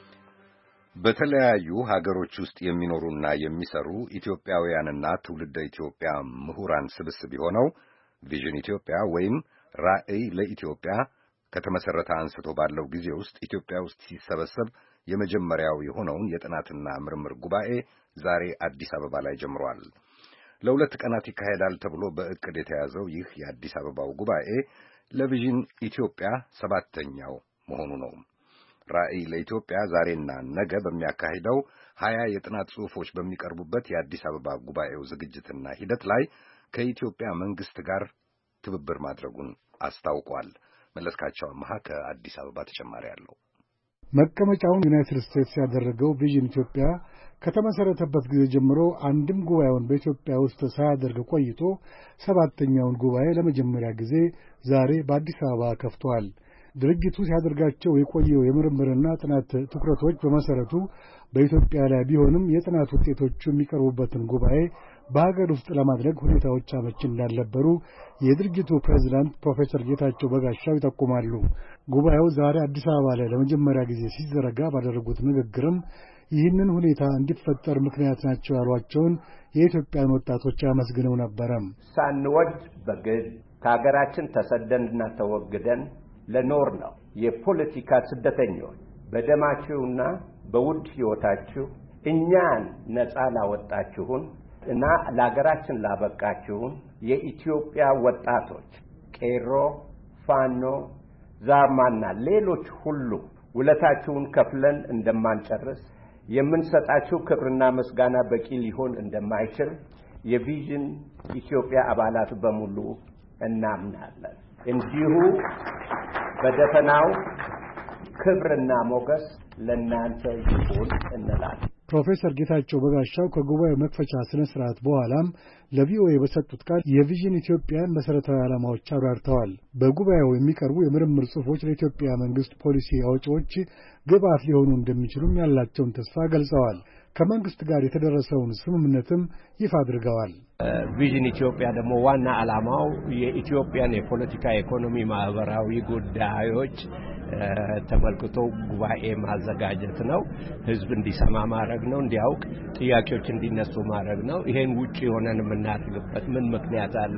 በተለያዩ ሀገሮች ውስጥ የሚኖሩና የሚሰሩ ኢትዮጵያውያንና ትውልደ ኢትዮጵያ ምሁራን ስብስብ የሆነው ቪዥን ኢትዮጵያ ወይም ራዕይ ለኢትዮጵያ ከተመሰረተ አንስቶ ባለው ጊዜ ውስጥ ኢትዮጵያ ውስጥ ሲሰበሰብ የመጀመሪያው የሆነውን የጥናትና ምርምር ጉባኤ ዛሬ አዲስ አበባ ላይ ጀምሯል። ለ2 ቀናት ይካሄዳል ተብሎ በእቅድ የተያዘው ይህ የአዲስ አበባው ጉባኤ ለቪዥን ኢትዮጵያ 7ኛው መሆኑ ነው። ራዕይ ለኢትዮጵያ ዛሬና ነገ በሚያካሂደው 20 የጥናት ጽሑፎች በሚቀርቡበት የአዲስ አበባ ጉባኤው ዝግጅትና ሂደት ላይ ከኢትዮጵያ መንግስት ጋር ትብብር ማድረጉን አስታውቋል። መለስካቸው አማሃ ከአዲስ አበባ ተጨማሪ አለው። መቀመጫውን ዩናይትድ ስቴትስ ያደረገው ቪዥን ኢትዮጵያ ከተመሰረተበት ጊዜ ጀምሮ አንድም ጉባኤውን በኢትዮጵያ ውስጥ ሳያደርግ ቆይቶ 7ኛውን ጉባኤ ለመጀመሪያ ጊዜ ዛሬ በአዲስ አበባ ከፍቷል። ድርጅቱ ሲያደርጋቸው የቆየው የምርምርና ጥናት ትኩረቶች በመሰረቱ በኢትዮጵያ ላይ ቢሆንም የጥናት ውጤቶቹ የሚቀርቡበትን ጉባኤ በሀገር ውስጥ ለማድረግ ሁኔታዎች አመቺ እንዳልነበሩ የድርጅቱ ፕሬዝዳንት ፕሮፌሰር ጌታቸው በጋሻው ይጠቁማሉ። ጉባኤው ዛሬ አዲስ አበባ ላይ ለመጀመሪያ ጊዜ ሲዘረጋ ባደረጉት ንግግርም ይህንን ሁኔታ እንዲፈጠር ምክንያት ናቸው ያሏቸውን የኢትዮጵያን ወጣቶች አመስግነው ነበረ። ሳንወድ በግድ ከሀገራችን ተሰደንና ተወግደን ለኖር ነው የፖለቲካ ስደተኞች በደማችሁና በውድ ሕይወታችሁ እኛን ነፃ ላወጣችሁን እና ለሀገራችን ላበቃችሁን የኢትዮጵያ ወጣቶች ቄሮ፣ ፋኖ፣ ዛርማና ሌሎች ሁሉ ውለታችሁን ከፍለን እንደማንጨርስ የምንሰጣችሁ ክብርና ምስጋና በቂ ሊሆን እንደማይችል የቪዥን ኢትዮጵያ አባላት በሙሉ እናምናለን። እንዲሁ በደፈናው ክብርና ሞገስ ለእናንተ ይሁን እንላለን። ፕሮፌሰር ጌታቸው በጋሻው ከጉባኤው መክፈቻ ስነ ስርዓት በኋላም ለቪኦኤ በሰጡት ቃል የቪዥን ኢትዮጵያን መሰረታዊ ዓላማዎች አብራርተዋል። በጉባኤው የሚቀርቡ የምርምር ጽሑፎች ለኢትዮጵያ መንግስት ፖሊሲ አውጪዎች ግብዓት ሊሆኑ እንደሚችሉም ያላቸውን ተስፋ ገልጸዋል። ከመንግስት ጋር የተደረሰውን ስምምነትም ይፋ አድርገዋል። ቪዥን ኢትዮጵያ ደግሞ ዋና ዓላማው የኢትዮጵያን የፖለቲካ፣ ኢኮኖሚ፣ ማህበራዊ ጉዳዮች ተመልክቶ ጉባኤ ማዘጋጀት ነው። ህዝብ እንዲሰማ ማድረግ ነው። እንዲያውቅ ጥያቄዎች እንዲነሱ ማድረግ ነው። ይሄን ውጪ ሆነን የምናደርግበት ምን ምክንያት አለ?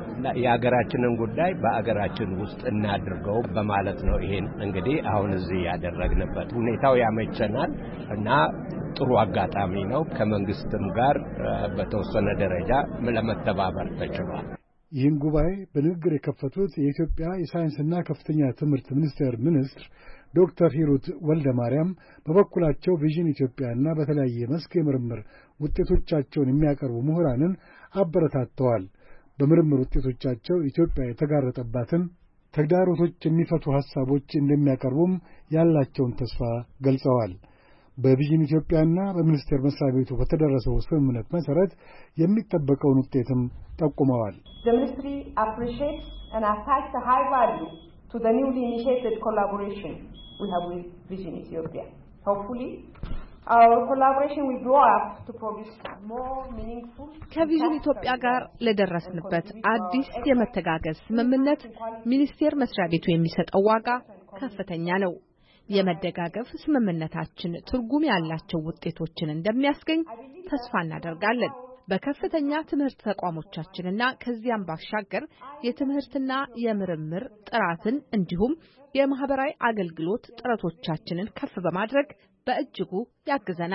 የሀገራችንን ጉዳይ በአገራችን ውስጥ እናድርገው በማለት ነው። ይሄን እንግዲህ አሁን እዚህ ያደረግንበት ሁኔታው ያመቸናል እና ጥሩ አጋጣሚ ነው። ከመንግስትም ጋር በተወሰነ ደረጃ ለመተባበር ተችሏል። ይህን ጉባኤ በንግግር የከፈቱት የኢትዮጵያ የሳይንስና ከፍተኛ ትምህርት ሚኒስቴር ሚኒስትር ዶክተር ሂሩት ወልደማርያም በበኩላቸው ቪዥን ኢትዮጵያና በተለያየ መስክ የምርምር ውጤቶቻቸውን የሚያቀርቡ ምሁራንን አበረታተዋል። በምርምር ውጤቶቻቸው ኢትዮጵያ የተጋረጠባትን ተግዳሮቶች የሚፈቱ ሐሳቦች እንደሚያቀርቡም ያላቸውን ተስፋ ገልጸዋል። በቪዥን ኢትዮጵያና በሚኒስቴር መስሪያ ቤቱ በተደረሰው ስምምነት መሰረት የሚጠበቀውን ውጤትም ጠቁመዋል። The ministry appreciates and attaches a high value to the newly initiated collaboration we have with Vision Ethiopia. Hopefully, our collaboration will grow up to produce more meaningful. ከቪዥን ኢትዮጵያ ጋር ለደረስንበት አዲስ የመተጋገዝ ስምምነት ሚኒስቴር መስሪያ ቤቱ የሚሰጠው ዋጋ ከፍተኛ ነው። የመደጋገፍ ስምምነታችን ትርጉም ያላቸው ውጤቶችን እንደሚያስገኝ ተስፋ እናደርጋለን። በከፍተኛ ትምህርት ተቋሞቻችንና ከዚያም ባሻገር የትምህርትና የምርምር ጥራትን እንዲሁም የማህበራዊ አገልግሎት ጥረቶቻችንን ከፍ በማድረግ በእጅጉ ያግዘናል።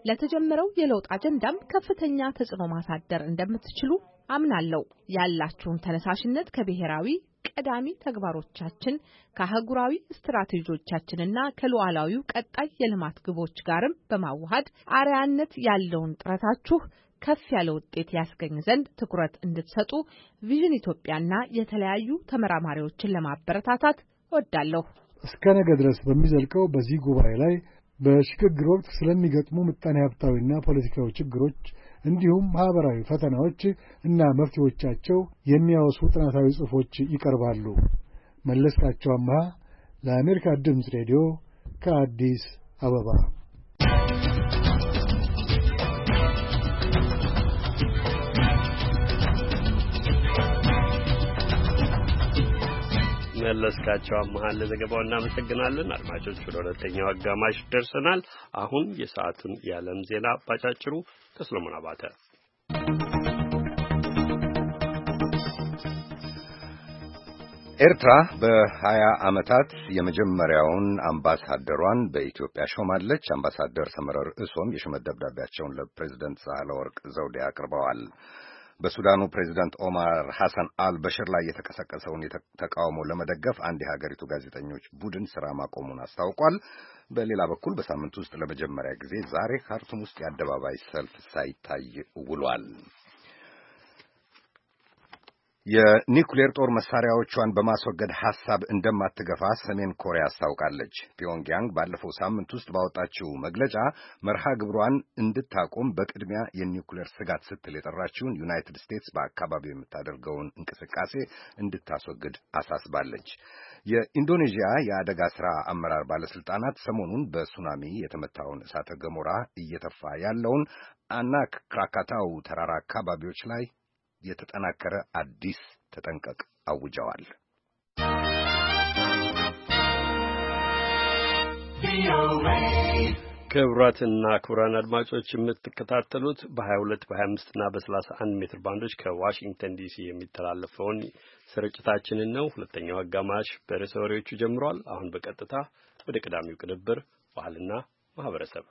ለተጀመረው የለውጥ አጀንዳም ከፍተኛ ተጽዕኖ ማሳደር እንደምትችሉ አምናለሁ። ያላችሁን ተነሳሽነት ከብሔራዊ ቀዳሚ ተግባሮቻችን ከአህጉራዊ ስትራቴጂዎቻችንና ከሉዓላዊው ቀጣይ የልማት ግቦች ጋርም በማዋሃድ አርአያነት ያለውን ጥረታችሁ ከፍ ያለ ውጤት ያስገኝ ዘንድ ትኩረት እንድትሰጡ ቪዥን ኢትዮጵያና የተለያዩ ተመራማሪዎችን ለማበረታታት እወዳለሁ። እስከ ነገ ድረስ በሚዘልቀው በዚህ ጉባኤ ላይ በሽግግር ወቅት ስለሚገጥሙ ምጣኔ ሀብታዊና ፖለቲካዊ ችግሮች እንዲሁም ማህበራዊ ፈተናዎች እና መፍትሄዎቻቸው የሚያወሱ ጥናታዊ ጽሑፎች ይቀርባሉ። መለስካቸው አምሃ ለአሜሪካ ድምፅ ሬዲዮ ከአዲስ አበባ። መለስካቸው አምሃ ለዘገባው እናመሰግናለን። አድማጮች ወደ ሁለተኛው አጋማሽ ደርሰናል። አሁን የሰዓቱን የዓለም ዜና ባጫጭሩ ከሰሎሞን አባተ። ኤርትራ በ20 ዓመታት የመጀመሪያውን አምባሳደሯን በኢትዮጵያ ሾማለች። አምባሳደር ሰመረ ርዕሶም የሹመት ደብዳቤያቸውን ለፕሬዝዳንት ሳህለወርቅ ዘውዴ አቅርበዋል። በሱዳኑ ፕሬዝዳንት ኦማር ሐሰን አልበሽር ላይ የተቀሰቀሰውን ተቃውሞ ለመደገፍ አንድ የሀገሪቱ ጋዜጠኞች ቡድን ስራ ማቆሙን አስታውቋል። በሌላ በኩል በሳምንት ውስጥ ለመጀመሪያ ጊዜ ዛሬ ካርቱም ውስጥ የአደባባይ ሰልፍ ሳይታይ ውሏል። የኒውክሌር ጦር መሳሪያዎቿን በማስወገድ ሐሳብ እንደማትገፋ ሰሜን ኮሪያ አስታውቃለች። ፒዮንግያንግ ባለፈው ሳምንት ውስጥ ባወጣችው መግለጫ መርሃ ግብሯን እንድታቆም በቅድሚያ የኒውክሌር ስጋት ስትል የጠራችውን ዩናይትድ ስቴትስ በአካባቢው የምታደርገውን እንቅስቃሴ እንድታስወግድ አሳስባለች። የኢንዶኔዥያ የአደጋ ሥራ አመራር ባለስልጣናት ሰሞኑን በሱናሚ የተመታውን እሳተ ገሞራ እየተፋ ያለውን አናክ ክራካታው ተራራ አካባቢዎች ላይ የተጠናከረ አዲስ ተጠንቀቅ አውጀዋል። ክቡራትና ክቡራን አድማጮች የምትከታተሉት በ22 በ25 እና በ31 ሜትር ባንዶች ከዋሽንግተን ዲሲ የሚተላለፈውን ስርጭታችንን ነው። ሁለተኛው አጋማሽ በርዕሰ ወሬዎቹ ጀምሯል። አሁን በቀጥታ ወደ ቀዳሚው ቅንብር ባህልና ማህበረሰብ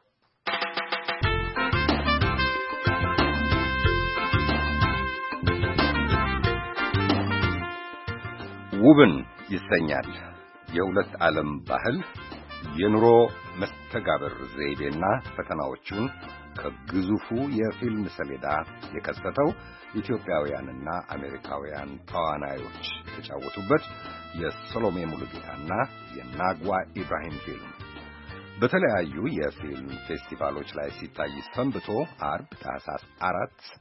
ውብን ይሰኛል። የሁለት ዓለም ባህል የኑሮ መስተጋብር ዘይቤና ፈተናዎቹን ከግዙፉ የፊልም ሰሌዳ የከሰተው ኢትዮጵያውያንና አሜሪካውያን ተዋናዮች የተጫወቱበት የሰሎሜ ሙሉጌታና የናግዋ ኢብራሂም ፊልም በተለያዩ የፊልም ፌስቲቫሎች ላይ ሲታይ ሰንብቶ አርብ ታህሳስ 4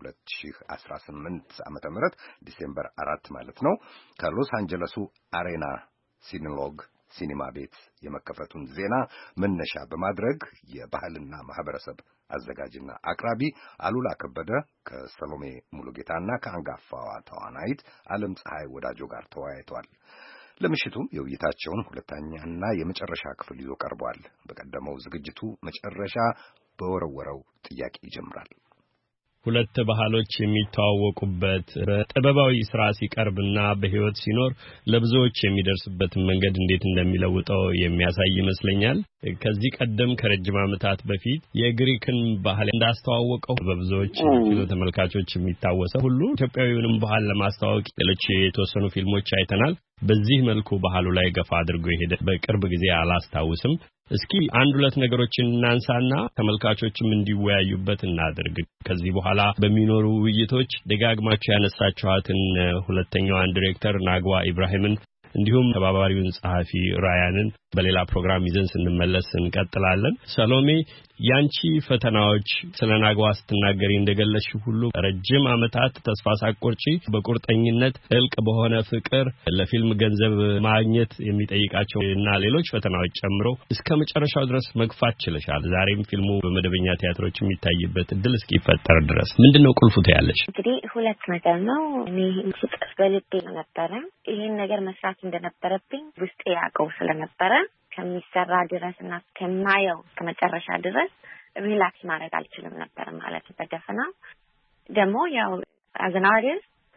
2018 ዓመተ ምህረት ዲሴምበር 4 ማለት ነው ከሎስ አንጀለሱ አሬና ሲኒሎግ ሲኒማ ቤት የመከፈቱን ዜና መነሻ በማድረግ የባህልና ማህበረሰብ አዘጋጅና አቅራቢ አሉላ ከበደ ከሰሎሜ ሙሉጌታና ከአንጋፋዋ ተዋናይት ዓለም ፀሐይ ወዳጆ ጋር ተወያይቷል። ለምሽቱም የውይይታቸውን ሁለተኛና የመጨረሻ ክፍል ይዞ ቀርቧል። በቀደመው ዝግጅቱ መጨረሻ በወረወረው ጥያቄ ይጀምራል። ሁለት ባህሎች የሚተዋወቁበት በጥበባዊ ስራ ሲቀርብና በህይወት ሲኖር ለብዙዎች የሚደርስበትን መንገድ እንዴት እንደሚለውጠው የሚያሳይ ይመስለኛል። ከዚህ ቀደም ከረጅም ዓመታት በፊት የግሪክን ባህል እንዳስተዋወቀው በብዙዎች ተመልካቾች የሚታወሰው ሁሉ ኢትዮጵያዊውንም ባህል ለማስተዋወቅ ሌሎች የተወሰኑ ፊልሞች አይተናል። በዚህ መልኩ ባህሉ ላይ ገፋ አድርጎ የሄደ በቅርብ ጊዜ አላስታውስም። እስኪ አንድ ሁለት ነገሮችን እናንሳና ተመልካቾችም እንዲወያዩበት እናድርግ። ከዚህ በኋላ በሚኖሩ ውይይቶች ደጋግማችሁ ያነሳችኋትን ሁለተኛዋን ዲሬክተር ናግዋ ኢብራሂምን እንዲሁም ተባባሪውን ጸሐፊ ራያንን በሌላ ፕሮግራም ይዘን ስንመለስ እንቀጥላለን። ሰሎሜ ያንቺ ፈተናዎች ስለ ናግዋ ስትናገሪ እንደገለጽሽው ሁሉ ረጅም ዓመታት ተስፋ ሳትቆርጪ በቁርጠኝነት ጥልቅ በሆነ ፍቅር ለፊልም ገንዘብ ማግኘት የሚጠይቃቸው እና ሌሎች ፈተናዎች ጨምሮ እስከ መጨረሻው ድረስ መግፋት ችለሻል። ዛሬም ፊልሙ በመደበኛ ቲያትሮች የሚታይበት እድል እስኪፈጠር ድረስ ምንድነው ቁልፉ ትያለሽ? እንግዲህ ሁለት ነገር ነው። እኔ ፍቅር በልቤ ነበረ። ይሄን ነገር መስራት እንደነበረብኝ ውስጤ ያውቀው ስለነበረ ከሚሰራ ድረስ እና ከማየው ከመጨረሻ ድረስ ሪላክስ ማድረግ አልችልም ነበር ማለት በደፈና ደግሞ ያው አዝ አን አርቲስት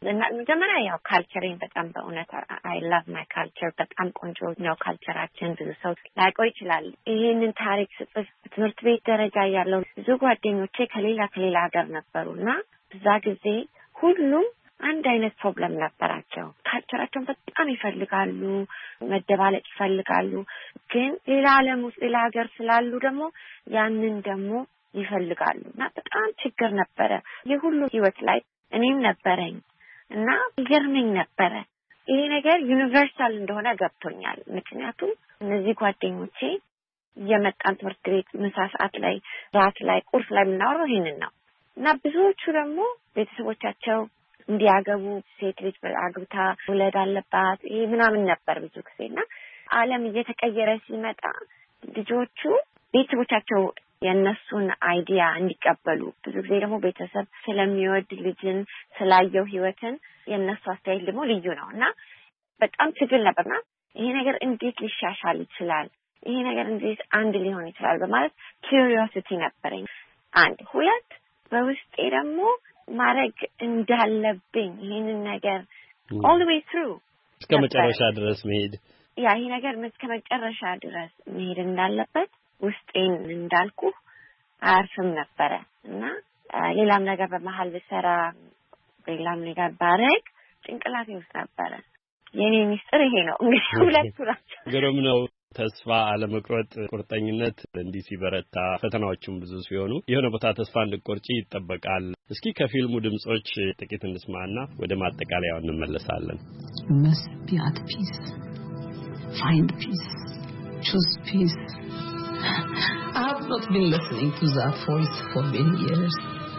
እና መጀመሪያ ያው ካልቸሬን በጣም በእውነት I love my culture በጣም ቆንጆ ነው ካልቸራችን ብዙ ሰው ላይቆይ ይችላል ይሄንን ታሪክ ጽፍ ትምህርት ቤት ደረጃ ያለው ብዙ ጓደኞቼ ከሌላ ሀገር ነበሩና በዛ ጊዜ ሁሉም አንድ አይነት ፕሮብለም ነበራቸው ካልቸራቸውን በጣም ይፈልጋሉ መደባለቅ ይፈልጋሉ ግን ሌላ ዓለም ውስጥ ሌላ ሀገር ስላሉ ደግሞ ያንን ደግሞ ይፈልጋሉና በጣም ችግር ነበረ የሁሉ ህይወት ላይ እኔም ነበረኝ እና ይገርመኝ ነበረ ይሄ ነገር ዩኒቨርሳል እንደሆነ ገብቶኛል ምክንያቱም እነዚህ ጓደኞቼ የመጣን ትምህርት ቤት ምሳ ሰዓት ላይ ራት ላይ ቁርስ ላይ ምናወራው ይሄንን ነው እና ብዙዎቹ ደግሞ ቤተሰቦቻቸው እንዲያገቡ ሴት ልጅ አግብታ ወለድ አለባት ይሄ ምናምን ነበር ብዙ ጊዜና ዓለም እየተቀየረ ሲመጣ ልጆቹ ቤተሰቦቻቸው የነሱን አይዲያ እንዲቀበሉ ብዙ ጊዜ ደግሞ ቤተሰብ ስለሚወድ ልጅን ስላየው ህይወትን የነሱ አስተያየት ደግሞ ልዩ ነውና በጣም ትግል ነበርና ይሄ ነገር እንዴት ሊሻሻል ይችላል ይሄ ነገር እንዴት አንድ ሊሆን ይችላል በማለት ኪዩሪዮሲቲ ነበረኝ አንድ ሁለት በውስጤ ደግሞ ማረግ እንዳለብኝ ይሄንን ነገር all the way through እስከ መጨረሻ ድረስ መሄድ ያ ይሄ ነገር እስከ መጨረሻ ድረስ መሄድ እንዳለበት ውስጤን እንዳልኩ አርፍም ነበረ እና ሌላም ነገር በመሃል ብሰራ ሌላም ነገር ባረግ ጭንቅላቴ ውስጥ ነበረ የኔ ሚስጥር ይሄ ነው እንግዲህ ሁለቱ ናቸው ግሩም ነው ተስፋ አለመቁረጥ ቁርጠኝነት እንዲህ ሲበረታ ፈተናዎቹም ብዙ ሲሆኑ የሆነ ቦታ ተስፋ እንድትቆርጪ ይጠበቃል እስኪ ከፊልሙ ድምጾች ጥቂት እንስማና ወደ ማጠቃለያው እንመለሳለን must be at peace find peace choose peace I have not been listening to that voice for many years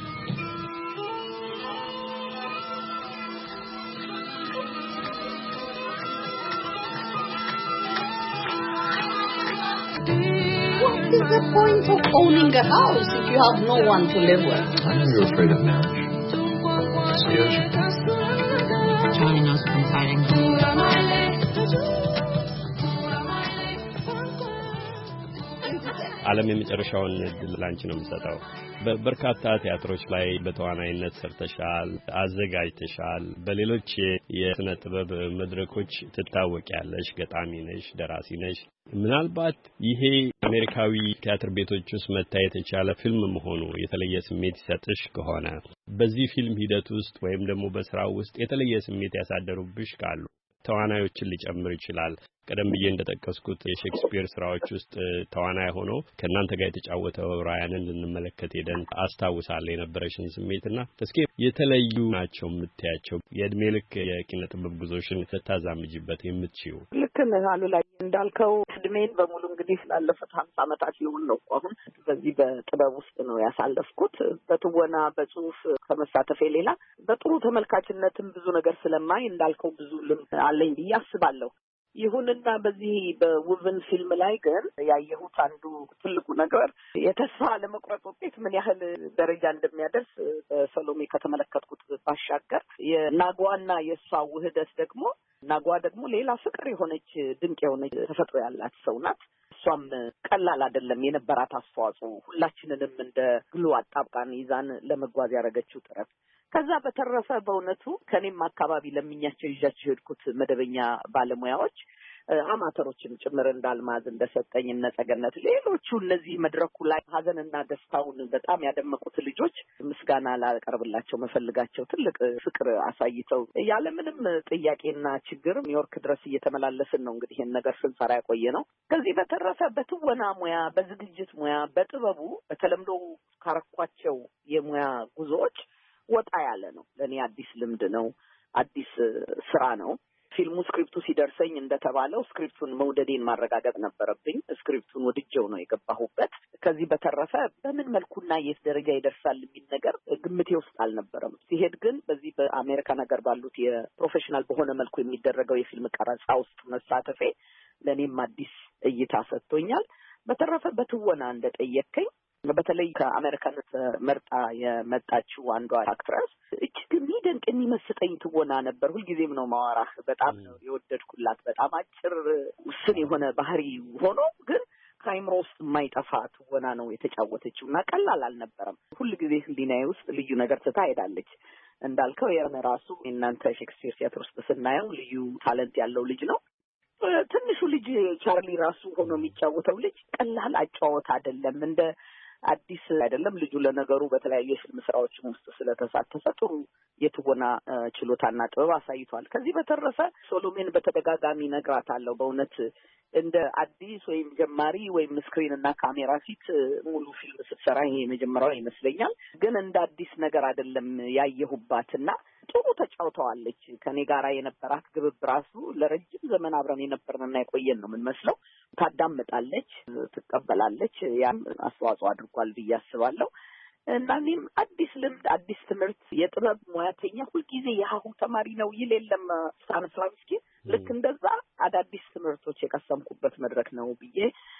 What is the point of owning a house if you have no one to live with? I know you're afraid of marriage. So yes. Charlie knows I'm fighting. ዓለም የመጨረሻውን እድል ላንቺ ነው የምሰጠው በበርካታ ቲያትሮች ላይ በተዋናይነት ሰርተሻል አዘጋጅተሻል በሌሎች የስነ ጥበብ መድረኮች ትታወቂያለሽ ገጣሚ ነሽ ደራሲ ነሽ ምናልባት ይሄ አሜሪካዊ ቲያትር ቤቶች ውስጥ መታየት የቻለ ፊልም መሆኑ የተለየ ስሜት ይሰጥሽ ከሆነ በዚህ ፊልም ሂደት ውስጥ ወይም ደግሞ በስራው ውስጥ የተለየ ስሜት ያሳደሩብሽ ካሉ ተዋናዮችን ሊጨምር ይችላል ቀደም ብዬ እንደተጠቀስኩት የሼክስፒር ስራዎች ውስጥ ተዋናይ ሆኖ ከናንተ ጋር የተጫወተው ራያንን ልንመለከት ሄደን አስታውሳለሁ የነበረሽን ስሜትና እስኪ የተለዩ ናቸው የምትያቸው የእድሜ ልክ የኪነ ጥበብ ጉዞሽን ተታዛምጂበት የምትችዩ ልክ ነህ አሉላ እንዳልከው እድሜን በሙሉ እንግዲህ ላለፉት 50 ዓመታት ሊሆን ነው አሁን በዚህ በጥበብ ውስጥ ነው ያሳለፍኩት በትወና በጽሁፍ ከመሳተፌ ሌላ በጥሩ ተመልካችነትም ብዙ ነገር ስለማይ እንዳልከው ብዙ ልምድ አለኝ ብዬ አስባለሁ ይሁንና በዚህ በውብን ፊልም ላይ ግን ያየሁት አንዱ ትልቁ ነገር የተስፋ ለመቁረጥ ውጤት ምን ያህል ደረጃ እንደሚያደርስ በሰሎሜ ከተመለከትኩት ባሻገር የናጓና የሷ ውህደት ደግሞ ናጓ ደግሞ ሌላ ፍቅር የሆነች ድንቅ የሆነች ተፈጥሮ ያላት ሰው ናት እሷም ቀላል አይደለም የነበራት አስተዋጽኦ ሁላችንንም እንደ ግሉ አጣብቃን ይዛን ለመጓዝ ያደረገችው ጥረት ከዛ በተረፈ በእውነቱ ከኔም አካባቢ ለምኛቸው ይዣቸው ሄድኩት መደበኛ ባለሙያዎች አማተሮችም ጭምር እንዳልማዝ እንደሰጠኝ እነጸገነት ሌሎቹ እነዚህ መድረኩ ላይ ሀዘንና ደስታውን በጣም ያደመቁት ልጆች ምስጋና ላቀርብላቸው መፈልጋቸው ትልቅ ፍቅር አሳይተው ያለ ምንም ጥያቄና ችግር ኒውዮርክ ድረስ እየተመላለስን ነው እንግዲህ ይሄን ነገር ስንሰራ ያቆየ ነው ከዚህ በተረፈ በትወና ሙያ በዝግጅት ሙያ በጥበቡ በተለምዶ ካረኳቸው የሙያ ጉዞዎች ወጣ ያለ ነው ለኔ አዲስ ልምድ ነው አዲስ ስራ ነው ፊልሙ ስክሪፕቱ ሲደርሰኝ እንደተባለው ስክሪፕቱን መውደዴን ማረጋገጥ ነበረብኝ ስክሪፕቱን ወድጄው ነው የገባሁበት ከዚህ በተረፈ በምን መልኩና የት ደረጃ ይደርሳል የሚል ነገር ግምቴ ውስጥ አልነበረም ሲሄድ ግን በዚህ በአሜሪካ ነገር ባሉት የፕሮፌሽናል በሆነ መልኩ የሚደረገው የፊልም ቀረጻ ውስጥ መሳተፌ ለኔም አዲስ እይታ ሰጥቶኛል በተረፈ በትወና እንደጠየቀኝ በተለይ ከአሜሪካነት መርጣ የመጣችው አንዷ አክትረስ እጅግ የሚደንቅ የሚመስጠኝ ትወና ነበር ሁልጊዜም ነው ማዋራህ በጣም ነው የወደድኩላት በጣም አጭር ውስን የሆነ ባህሪ ሆኖ ግን ከአይምሮ ውስጥ የማይጠፋ ትወና ነው የተጫወተችውና ቀላል አልነበረም ሁልጊዜ ህሊናዬ ውስጥ ልዩ ነገር ትታሄዳለች እንዳልከው የራሱ እናንተ ሼክስፒር ቲያትር ውስጥ ስናየው ልዩ ታለንት ያለው ልጅ ነው። ትንሹ ልጅ ቻርሊ ራሱ ሆኖ የሚጫወተው ልጅ ቀላል አጫወት አይደለም፣ እንደ አዲስ አይደለም። ልጁ ለነገሩ በተለያዩ የፊልም ስራዎችም ውስጥ ስለተሳተፈ ጥሩ የትወና ችሎታና ጥበብ አሳይቷል። ከዚህ በተረፈ ሶሎሜን በተደጋጋሚ ነግራታለሁ። በእውነት እንደ አዲስ ወይም ጀማሪ ወይም ስክሪን እና ካሜራ ፊት ሙሉ ፊልም ስትሰራ ይሄ የመጀመሪያው ይመስለኛል። ግን እንደ አዲስ ነገር አይደለም ያየሁባትና ጥሩ ተጫውተዋለች። ከኔ ጋራ የነበራት ግብብ ራሱ ለረጅም ዘመን አብረን የነበርንና የቆየን ነው የምንመስለው። ታዳምጣለች፣ ትቀበላለች። ያም አስተዋጽኦ አድርጓል ብዬ አስባለሁ። እና እኔም አዲስ ልምድ፣ አዲስ ትምህርት፣ የጥበብ ሙያተኛ ሁልጊዜ የሀሁ ተማሪ ነው ይል የለም ስታንስላቭስኪ። ልክ እንደዛ አዳዲስ ትምህርቶች የቀሰምኩበት መድረክ ነው ብዬ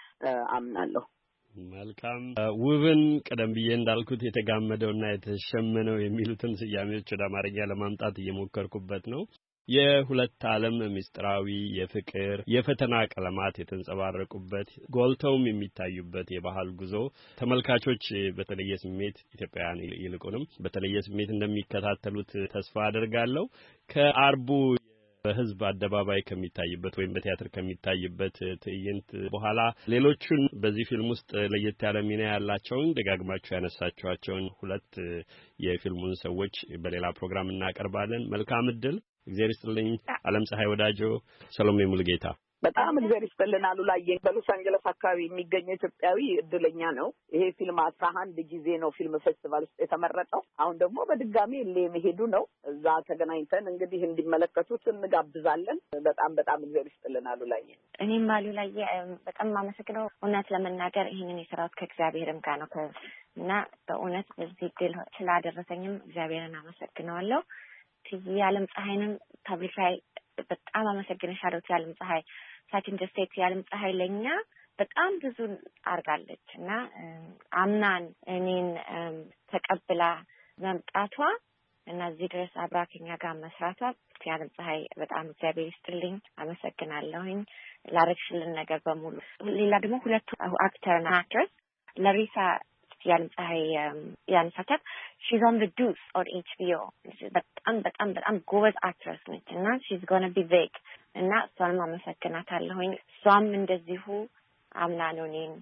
አምናለሁ። መልካም ውብን ቀደም ብዬ እንዳልኩት የተጋመደውና የተሸመነው የሚሉትን ስያሜዎች ወደ አማርኛ ለማምጣት እየሞከርኩበት ነው። የሁለት ዓለም ምስጢራዊ የፍቅር የፈተና ቀለማት የተንጸባረቁበት ጎልተውም የሚታዩበት የባህል ጉዞ ተመልካቾች በተለየ ስሜት ኢትዮጵያውያን ይልቁንም በተለየ ስሜት እንደሚከታተሉት ተስፋ አደርጋለሁ። ከአርቡ በህዝብ አደባባይ ከሚታይበት ወይም በቲያትር ከሚታይበት ትዕይንት በኋላ ሌሎቹን በዚህ ፊልም ውስጥ ለየት ያለ ሚና ያላቸውን ደጋግማችሁ ያነሳችኋቸውን ሁለት የፊልሙን ሰዎች በሌላ ፕሮግራም እናቀርባለን። መልካም እድል። እግዚአብሔር ይስጥልኝ። ዓለም ፀሐይ ወዳጆ፣ ሰሎሜ ሙሉጌታ። በጣም እግዚአብሔር ይስጥልን። አሉላዬ በሎስ አንጀለስ አካባቢ የሚገኘው ኢትዮጵያዊ እድለኛ ነው። ይሄ ፊልም 11 ጊዜ ነው ፊልም ፌስቲቫል ውስጥ የተመረጠው። አሁን ደግሞ በድጋሚ ለመሄዱ ነው። እዛ ተገናኝተን እንግዲህ እንዲመለከቱት እንጋብዛለን። በጣም እግዚአብሔር ይስጥልን አሉላዬ። እኔም አሉላዬ በጣም አመሰግናለሁ። እውነት ለመናገር ይሄንን የሰራሁት ከእግዚአብሔርም ጋር ነው እና በእውነት በዚህ ድል ስላደረሰኝም እግዚአብሔርን አመሰግናለሁ። የዓለም ፀሐይንም ፐብሊክ ላይ በጣም አመሰግንሻለሁ። የዓለም ፀሐይ ሳችን ደስቴት የዓለም ፀሐይ ለኛ በጣም ብዙ አርጋለች እና አምናን እኔን ተቀብላ መምጣቷ እና እዚህ ድረስ አብራ ከኛ ጋር መስራቷ የዓለም ፀሐይ በጣም እግዚአብሔር ይስጥልኝ፣ አመሰግናለሁኝ ላረግሽልን ነገር በሙሉ። ሌላ ደግሞ ሁለቱ አክተርና አክትረስ ለሪሳ የዓለም ፀሐይ ያነሳቻት she's on the Deuce on HBO በጣም ጎበዝ አክትረስ ነች እና she's gonna be big እና እሷንም አመሰግናታለሁኝ። እሷም እንደዚሁ አምና ነው እኔን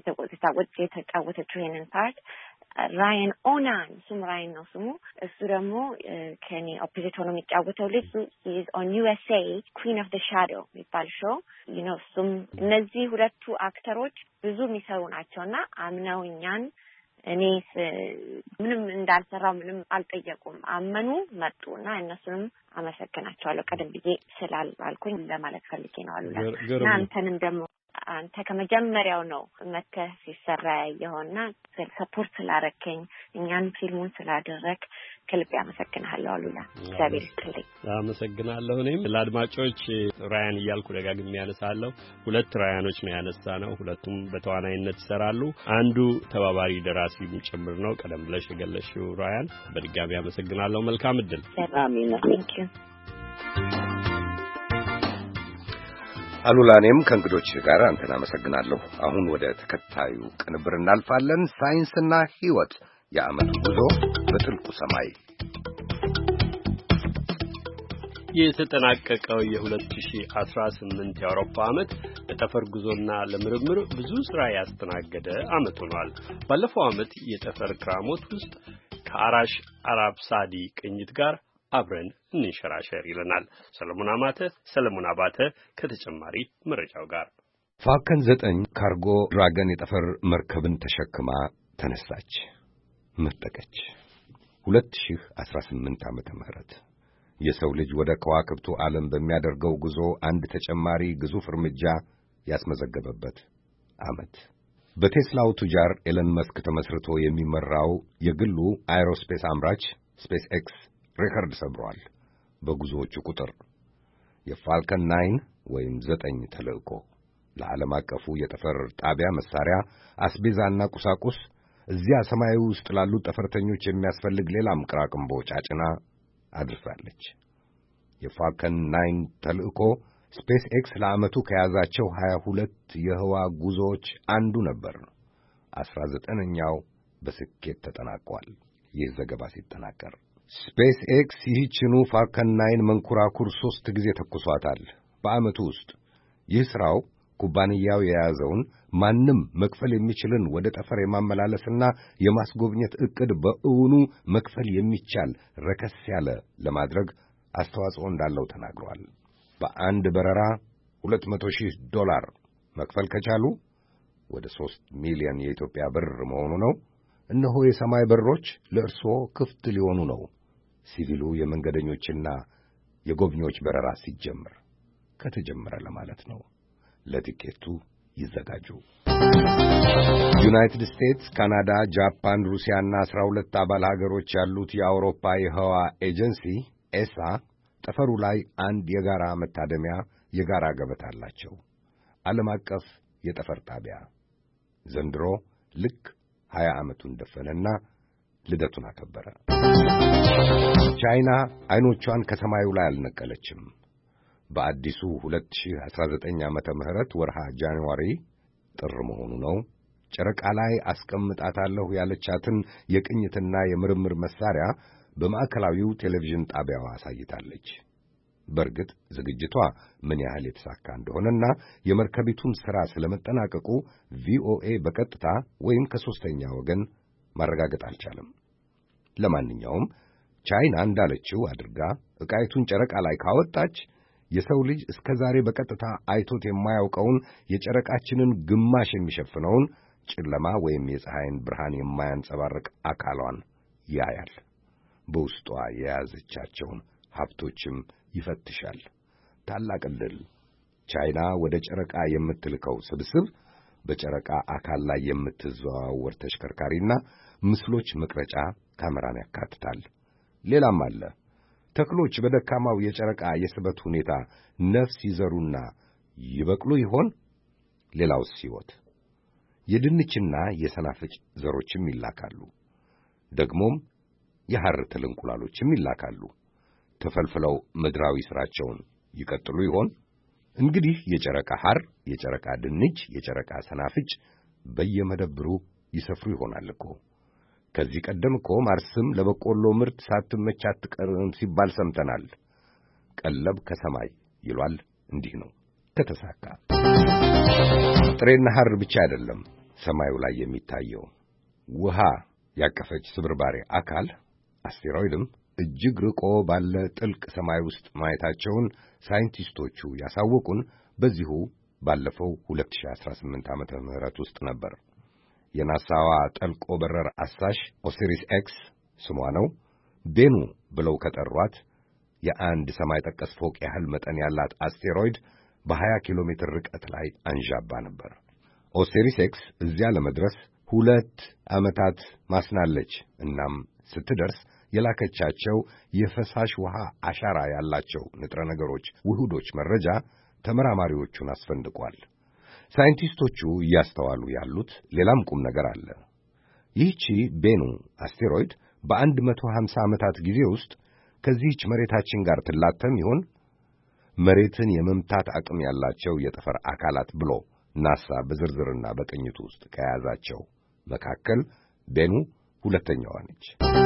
የተጫወተችው ይሄንን ፓርት። ራያን ኦናን ስሙ ራያን ነው ስሙ። እሱ ደግሞ ከኔ ኦፖዚት ሆኖ የሚጫወተው ልጅ he is on USA Queen of the Shadow የሚባል ሾው እሱም እነዚህ ሁለቱ አክተሮች ብዙ የሚሰሩ ናቸውና አምነው እኛን እኔ ምንም እንዳልሰራው ምንም አልጠየቁም፣ አመኑ መጡና እነሱንም አመሰግናቸዋለሁ። ቀደም ብዬ ስላልኩኝ ለማለት ፈልጌ ነው አሉላ። እና አንተንም ደግሞ አንተ ከመጀመሪያው ነው መተህ ሲሰራ ያየኸውና ሰፖርት ስላረከኝ እኛን ፊልሙን ስላደረክ ከልብ አመሰግናለሁ አሉላ። እግዚአብሔር ይስጥልኝ። አመሰግናለሁ። እኔም ለአድማጮች ራያን እያልኩ ደጋግሜ ያነሳለሁ። ሁለት ራያኖች ነው ያነሳነው። ሁለቱም በተዋናይነት ይሰራሉ። አንዱ ተባባሪ ደራሲም ጭምር ነው። ቀደም ብለሽ የገለሽው ራያን። በድጋሚ አመሰግናለሁ። መልካም እድል። አሜን። Thank you። አሉላ፣ እኔም ከእንግዶች ጋር አንተን አመሰግናለሁ። አሁን ወደ ተከታዩ ቅንብር እናልፋለን። ሳይንስና ሕይወት የዓመቱ ጉዞ በጥልቁ ሰማይ። የተጠናቀቀው የ2018 የአውሮፓ ዓመት ለጠፈር ጉዞና ለምርምር ብዙ ሥራ ያስተናገደ ዓመት ሆኗል። ባለፈው ዓመት የጠፈር ክራሞት ውስጥ ከአራሽ አራብሳዲ ቅኝት ጋር አብረን እንንሸራሸር ይለናል ሰለሞን አባተ ከተጨማሪ መረጃው ጋር። ፋልከን 9 ካርጎ ድራገን የጠፈር መርከብን ተሸክማ ተነሳች፣ መጠቀች። 2018 ዓመተ ምህረት የሰው ልጅ ወደ ከዋክብቱ ዓለም በሚያደርገው ጉዞ አንድ ተጨማሪ ግዙፍ እርምጃ ያስመዘገበበት ዓመት። በቴስላው ቱጃር ኤለን መስክ ተመስርቶ የሚመራው የግሉ አይሮስፔስ አምራች ስፔስ ኤክስ ሬከርድ ሰብሯል በጉዞዎቹ ቁጥር። የፋልከን 9 ወይም 9 ተልእኮ ለዓለም አቀፉ የጠፈር ጣቢያ መሳሪያ፣ አስቤዛና ቁሳቁስ እዚያ ሰማያዊ ውስጥ ላሉ ጠፈርተኞች የሚያስፈልግ ሌላም ቅራቅንቦ ጫጭና አድርሳለች። የፋልከን 9 ተልእኮ ስፔስ ኤክስ ለዓመቱ ከያዛቸው 22 የህዋ ጉዞዎች አንዱ ነበር። 19ኛው በስኬት ተጠናቋል። ይህ ዘገባ ሲጠናቀር ስፔስ ኤክስ ይህችኑ ፋልከን 9 መንኮራኩር 3 ጊዜ ተኩሷታል በዓመቱ ውስጥ። ይህ ሥራው ኩባንያው የያዘውን ማንም መክፈል የሚችልን ወደ ጠፈር የማመላለስና የማስጎብኘት ዕቅድ በእውኑ መክፈል የሚቻል ረከስ ያለ ለማድረግ አስተዋጽኦ እንዳለው ተናግሯል። በአንድ በረራ $200,000 መክፈል ከቻሉ ወደ 3 ሚሊዮን የኢትዮጵያ ብር መሆኑ ነው። እነሆ የሰማይ በሮች ለእርስዎ ክፍት ሊሆኑ ነው። ሲቪሉ የመንገደኞችና የጎብኚዎች በረራ ሲጀምር ከተጀመረ ለማለት ነው። ለቲኬቱ ይዘጋጁ። ዩናይትድ ስቴትስ፣ ካናዳ፣ ጃፓን፣ ሩሲያና 12 አባል ሀገሮች ያሉት የአውሮፓ የህዋ ኤጀንሲ ኤሳ ጠፈሩ ላይ አንድ የጋራ መታደሚያ የጋራ ገበታ አላቸው። ዓለም አቀፍ የጠፈር ጣቢያ ዘንድሮ ልክ 20 ዓመቱን ደፈነና ልደቱን አከበረ። ቻይና አይኖቿን ከሰማዩ ላይ አልነቀለችም። በአዲሱ 2019 ዓመተ ምህረት ወርሃ ጃንዋሪ ጥር መሆኑ ነው ጨረቃ ላይ አስቀምጣታለሁ ያለቻትን የቅኝትና የምርምር መሳሪያ በማዕከላዊው ቴሌቪዥን ጣቢያዋ አሳይታለች። በእርግጥ ዝግጅቷ ምን ያህል የተሳካ እንደሆነና የመርከቢቱን ሥራ ስለመጠናቀቁ ቪኦኤ በቀጥታ ወይም ከሦስተኛ ወገን ማረጋገጥ አልቻለም። ለማንኛውም ቻይና እንዳለችው አድርጋ ዕቃይቱን ጨረቃ ላይ ካወጣች የሰው ልጅ እስከ ዛሬ በቀጥታ አይቶት የማያውቀውን የጨረቃችንን ግማሽ የሚሸፍነውን ጨለማ ወይም የፀሐይን ብርሃን የማያንጸባርቅ አካሏን ያያል። በውስጧ የያዘቻቸውን ሀብቶችም ይፈትሻል። ታላቅ ዕድል! ቻይና ወደ ጨረቃ የምትልከው ስብስብ በጨረቃ አካል ላይ የምትዘዋወር ተሽከርካሪና ምስሎች መቅረጫ ካሜራን ያካትታል። ሌላም አለ። ተክሎች በደካማው የጨረቃ የስበት ሁኔታ ነፍስ ይዘሩና ይበቅሉ ይሆን? ሌላውስ ሕይወት? የድንችና የሰናፍጭ ዘሮችም ይላካሉ። ደግሞም የሐር ትል እንቁላሎችም ይላካሉ። ተፈልፍለው ምድራዊ ሥራቸውን ይቀጥሉ ይሆን? እንግዲህ የጨረቃ ሐር፣ የጨረቃ ድንች፣ የጨረቃ ሰናፍጭ በየመደብሩ ይሰፍሩ ይሆናል እኮ። ከዚህ ቀደም እኮ ማርስም ለበቆሎ ምርት ሳትመች አትቀርም ሲባል ሰምተናል። ቀለብ ከሰማይ ይሏል። እንዲህ ነው ከተሳካ። ጥሬና ሐር ብቻ አይደለም ሰማዩ ላይ የሚታየው ውሃ ያቀፈች ስብርባሪ አካል አስቴሮይድም እጅግ ርቆ ባለ ጥልቅ ሰማይ ውስጥ ማየታቸውን ሳይንቲስቶቹ ያሳወቁን በዚሁ ባለፈው 2018 ዓመተ ምህረት ውስጥ ነበር። የናሳዋ ጠልቆ በረር አሳሽ ኦሲሪስ ኤክስ ስሟ ነው። ቤኑ ብለው ከጠሯት የአንድ ሰማይ ጠቀስ ፎቅ ያህል መጠን ያላት አስቴሮይድ በ20 ኪሎ ሜትር ርቀት ላይ አንዣባ ነበር። ኦሲሪስ ኤክስ እዚያ ለመድረስ 2 ዓመታት ማስናለች። እናም ስትደርስ የላከቻቸው የፈሳሽ ውሃ አሻራ ያላቸው ንጥረ ነገሮች ውህዶች መረጃ ተመራማሪዎቹን አስፈንድቋል። ሳይንቲስቶቹ እያስተዋሉ ያሉት ሌላም ቁም ነገር አለ። ይህቺ ቤኑ አስቴሮይድ በ150 ዓመታት ጊዜ ውስጥ ከዚህች መሬታችን ጋር ትላተም ይሆን? መሬትን የመምታት አቅም ያላቸው የጠፈር አካላት ብሎ ናሳ በዝርዝርና በቅኝቱ ውስጥ ከያዛቸው መካከል ቤኑ ሁለተኛዋ ነች።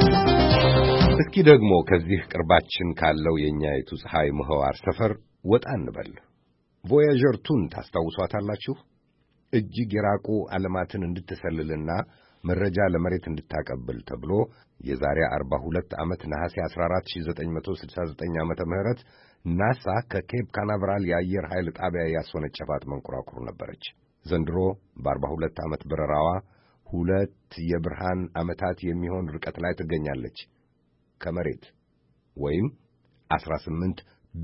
እስኪ ደግሞ ከዚህ ቅርባችን ካለው የኛይቱ ፀሐይ ምህዋር ሰፈር ወጣ እንበል። ቮያጀር 2ን ታስታውሷታላችሁ? እጅግ የራቁ ዓለማትን እንድትሰልልና መረጃ ለመሬት እንድታቀብል ተብሎ የዛሬ 42 ዓመት ነሐሴ 14 1969 ዓመተ ምህረት ናሳ ከኬፕ ካናቨራል የአየር ኃይል ጣቢያ ያስወነጨፋት መንኮራኩር ነበረች። ዘንድሮ በ42 ዓመት በረራዋ 2 የብርሃን ዓመታት የሚሆን ርቀት ላይ ትገኛለች ከመሬት ወይም 18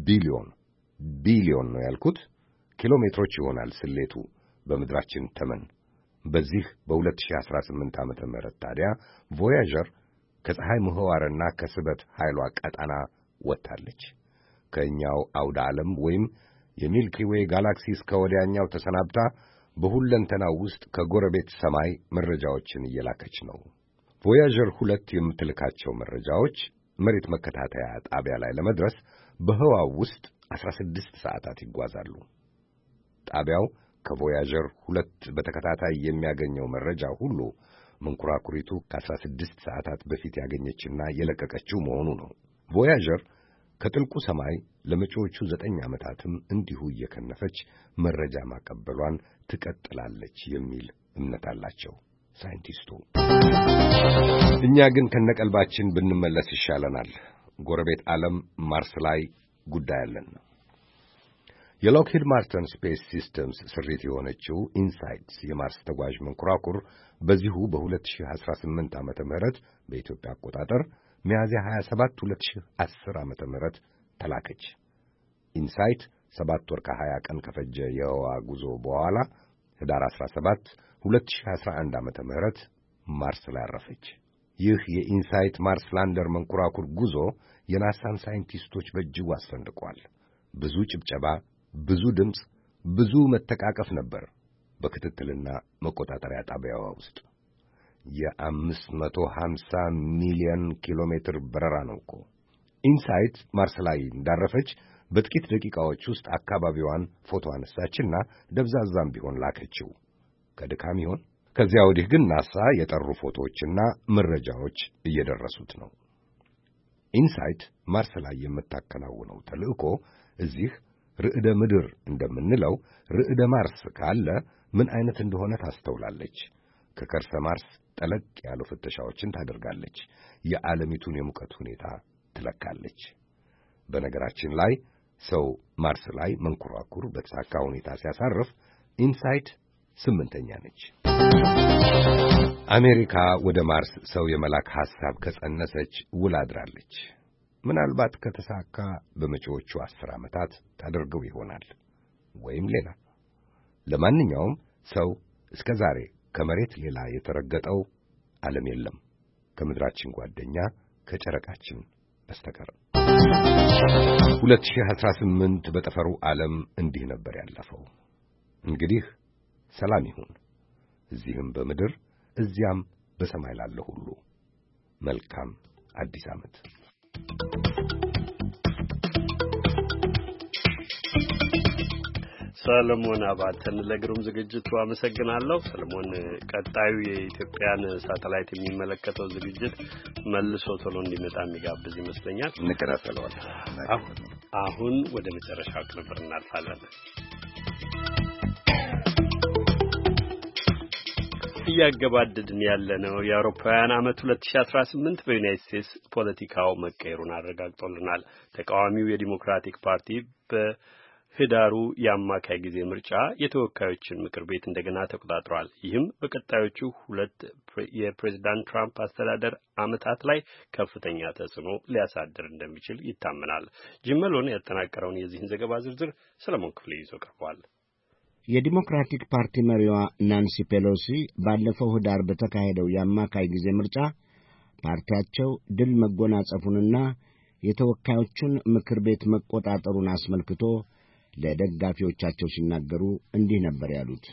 ቢሊዮን ነው ያልኩት ኪሎ ሜትሮች ይሆናል ስሌቱ በምድራችን ተመን። በዚህ በ2018 ዓመተ ምህረት ታዲያ ቮያጀር ከፀሐይ ምህዋርና ከስበት ኃይሏ ቀጠና ወጥታለች። ከኛው አውደ ዓለም ወይም የሚልኪ ዌይ ጋላክሲ እስከ ወዲያኛው ተሰናብታ በሁለንተናው ውስጥ ከጎረቤት ሰማይ መረጃዎችን እየላከች ነው። ቮያጀር 2 የምትልካቸው መረጃዎች መሬት መከታተያ ጣቢያ ላይ ለመድረስ በህዋው ውስጥ 16 ሰዓታት ይጓዛሉ። ጣቢያው ከቮያጀር 2 በተከታታይ የሚያገኘው መረጃ ሁሉ መንኮራኩሪቱ ከ16 ሰዓታት በፊት ያገኘችና የለቀቀችው መሆኑ ነው። ቮያጀር ከጥልቁ ሰማይ ለመጪዎቹ 9 ዓመታትም እንዲሁ እየከነፈች መረጃ ማቀበሏን ትቀጥላለች የሚል እምነት አላቸው ሳይንቲስቱ። እኛ ግን ከነቀልባችን ብንመለስ ይሻለናል። ጎረቤት ዓለም ማርስ ላይ ጉዳይ አለን። የሎክሂድ ማርቲን ስፔስ ሲስተምስ ስሪት የሆነችው ኢንሳይትስ የማርስ ተጓዥ መንኮራኩር በዚሁ በ2018 ዓመተ ምህረት በኢትዮጵያ አቆጣጠር ሚያዝያ 27 2010 ዓመተ ምህረት ተላከች። ኢንሳይት 7 ወር ከ20 ቀን ከፈጀ የህዋ ጉዞ በኋላ ህዳር 17 2011 ዓመተ ምህረት ማርስ ላይ አረፈች። ይህ የኢንሳይት ማርስ ላንደር መንኮራኩር ጉዞ የናሳን ሳይንቲስቶች በእጅጉ አስፈንድቋል። ብዙ ጭብጨባ፣ ብዙ ድምፅ፣ ብዙ መተቃቀፍ ነበር በክትትልና መቆጣጠሪያ ጣቢያዋ ውስጥ። የ550 ሚሊዮን ኪሎ ሜትር በረራ ነው እኮ። ኢንሳይት ማርስ ላይ እንዳረፈች በጥቂት ደቂቃዎች ውስጥ አካባቢዋን ፎቶ አነሳችና ደብዛዛም ቢሆን ላከችው። ከድካም ይሆን? ከዚያ ወዲህ ግን ናሳ የጠሩ ፎቶዎችና መረጃዎች እየደረሱት ነው። ኢንሳይት ማርስ ላይ የምታከናውነው ተልእኮ እዚህ ርዕደ ምድር እንደምንለው ርዕደ ማርስ ካለ ምን አይነት እንደሆነ ታስተውላለች። ከከርሰ ማርስ ጠለቅ ያሉ ፍተሻዎችን ታደርጋለች። የዓለሚቱን የሙቀት ሁኔታ ትለካለች። በነገራችን ላይ ሰው ማርስ ላይ መንኮራኩር በተሳካ ሁኔታ ሲያሳርፍ ኢንሳይት 8ኛ ነች። አሜሪካ ወደ ማርስ ሰው የመላክ ሐሳብ ከጸነሰች ውላ አድራለች። ምናልባት ከተሳካ በመጪዎቹ 10 ዓመታት ታደርገው ይሆናል ወይም ሌላ። ለማንኛውም ሰው እስከ ዛሬ ከመሬት ሌላ የተረገጠው ዓለም የለም ከምድራችን ጓደኛ ከጨረቃችን በስተቀር። 2018 በጠፈሩ ዓለም እንዲህ ነበር ያለፈው። እንግዲህ ሰላም ይሁን እዚህም በምድር እዚያም በሰማይ ላለ ሁሉ። መልካም አዲስ ዓመት። ሰለሞን አባተን ለግሩም ዝግጅቱ አመሰግናለሁ። ሰለሞን ቀጣዩ የኢትዮጵያን ሳተላይት የሚመለከተው ዝግጅት መልሶ ቶሎ እንዲመጣ የሚጋብዝ ይመስለኛል። እንከታተለዋለን። አሁን ወደ መጨረሻው ቅንብር እናልፋለን። እያገባደድን ያለነው የአውሮፓውያን ዓመት 2018 በዩናይትድ ስቴትስ ፖለቲካው መቀየሩን አረጋግጦልናል። ተቃዋሚው የዲሞክራቲክ ፓርቲ በህዳሩ የአማካይ ጊዜ ምርጫ የተወካዮችን ምክር ቤት እንደገና ተቆጣጥሯል። ይህም በቀጣዮቹ 2 የፕሬዝዳንት ትራምፕ አስተዳደር ዓመታት ላይ ከፍተኛ ተጽዕኖ ሊያሳድር እንደሚችል ይታመናል። ጅመሎን ያጠናቀረውን የዚህን ዘገባ ዝርዝር ሰለሞን ክፍሌ ይዞ ቀርቧል። የዲሞክራቲክ ፓርቲ መሪዋ ናንሲ ፔሎሲ ባለፈው ህዳር በተካሄደው የአማካይ ጊዜ ምርጫ ፓርቲያቸው ድል መጎናጸፉንና የተወካዮቹን ምክር ቤት መቆጣጠሩን አስመልክቶ ለደጋፊዎቻቸው ሲናገሩ እንዲህ ነበር ያሉት።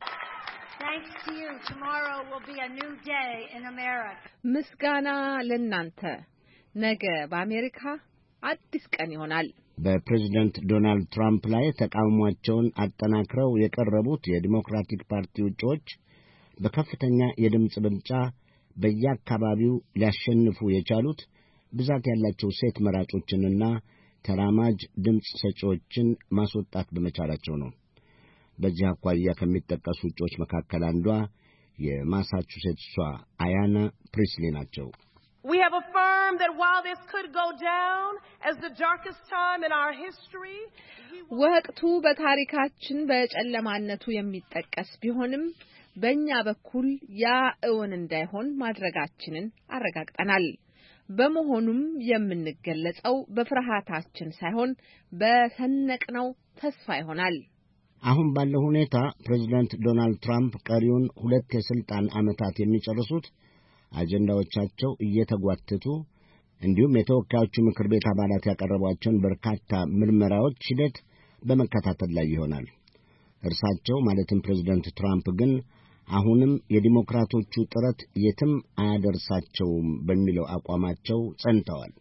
ምስጋና ለእናንተ፣ ነገ በአሜሪካ አዲስ ቀን ይሆናል። በፕሬዝደንት ዶናልድ ትራምፕ ላይ ተቃውሟቸውን አጠናክረው የቀረቡት የዲሞክራቲክ ፓርቲ እጩዎች በከፍተኛ የድምፅ ብልጫ በየአካባቢው ሊያሸንፉ የቻሉት ብዛት ያላቸው ሴት መራጮችንና ተራማጅ ድምፅ ሰጪዎችን ማስወጣት በመቻላቸው ነው። በዚህ አኳያ ከሚጠቀሱ እጩዎች መካከል አንዷ የማሳቹሴትሷ አያና ፕሪስሊ ናቸው። We have affirmed that while this could go down as the darkest time in our history, ወቅቱ በታሪካችን በጨለማነቱ የሚጠቀስ ቢሆንም በእኛ በኩል ያ እውን እንዳይሆን ማድረጋችንን አረጋግጠናል። በመሆኑም የምንገለጸው በፍርሃታችን ሳይሆን በሰነቅነው ተስፋ ይሆናል። አሁን ባለው ሁኔታ ፕሬዝዳንት ዶናልድ ትራምፕ ቀሪውን 2 የሥልጣን ዓመታት የሚጨርሱት አጀንዳዎቻቸው እየተጓተቱ እንዲሁም የተወካዮቹ ምክር ቤት አባላት ያቀረቧቸውን በርካታ ምርመራዎች ሂደት በመከታተል ላይ ይሆናል። እርሳቸው ማለትም ፕሬዝዳንት ትራምፕ ግን አሁንም የዲሞክራቶቹ ጥረት የትም አያደርሳቸውም በሚለው አቋማቸው ጸንተዋል።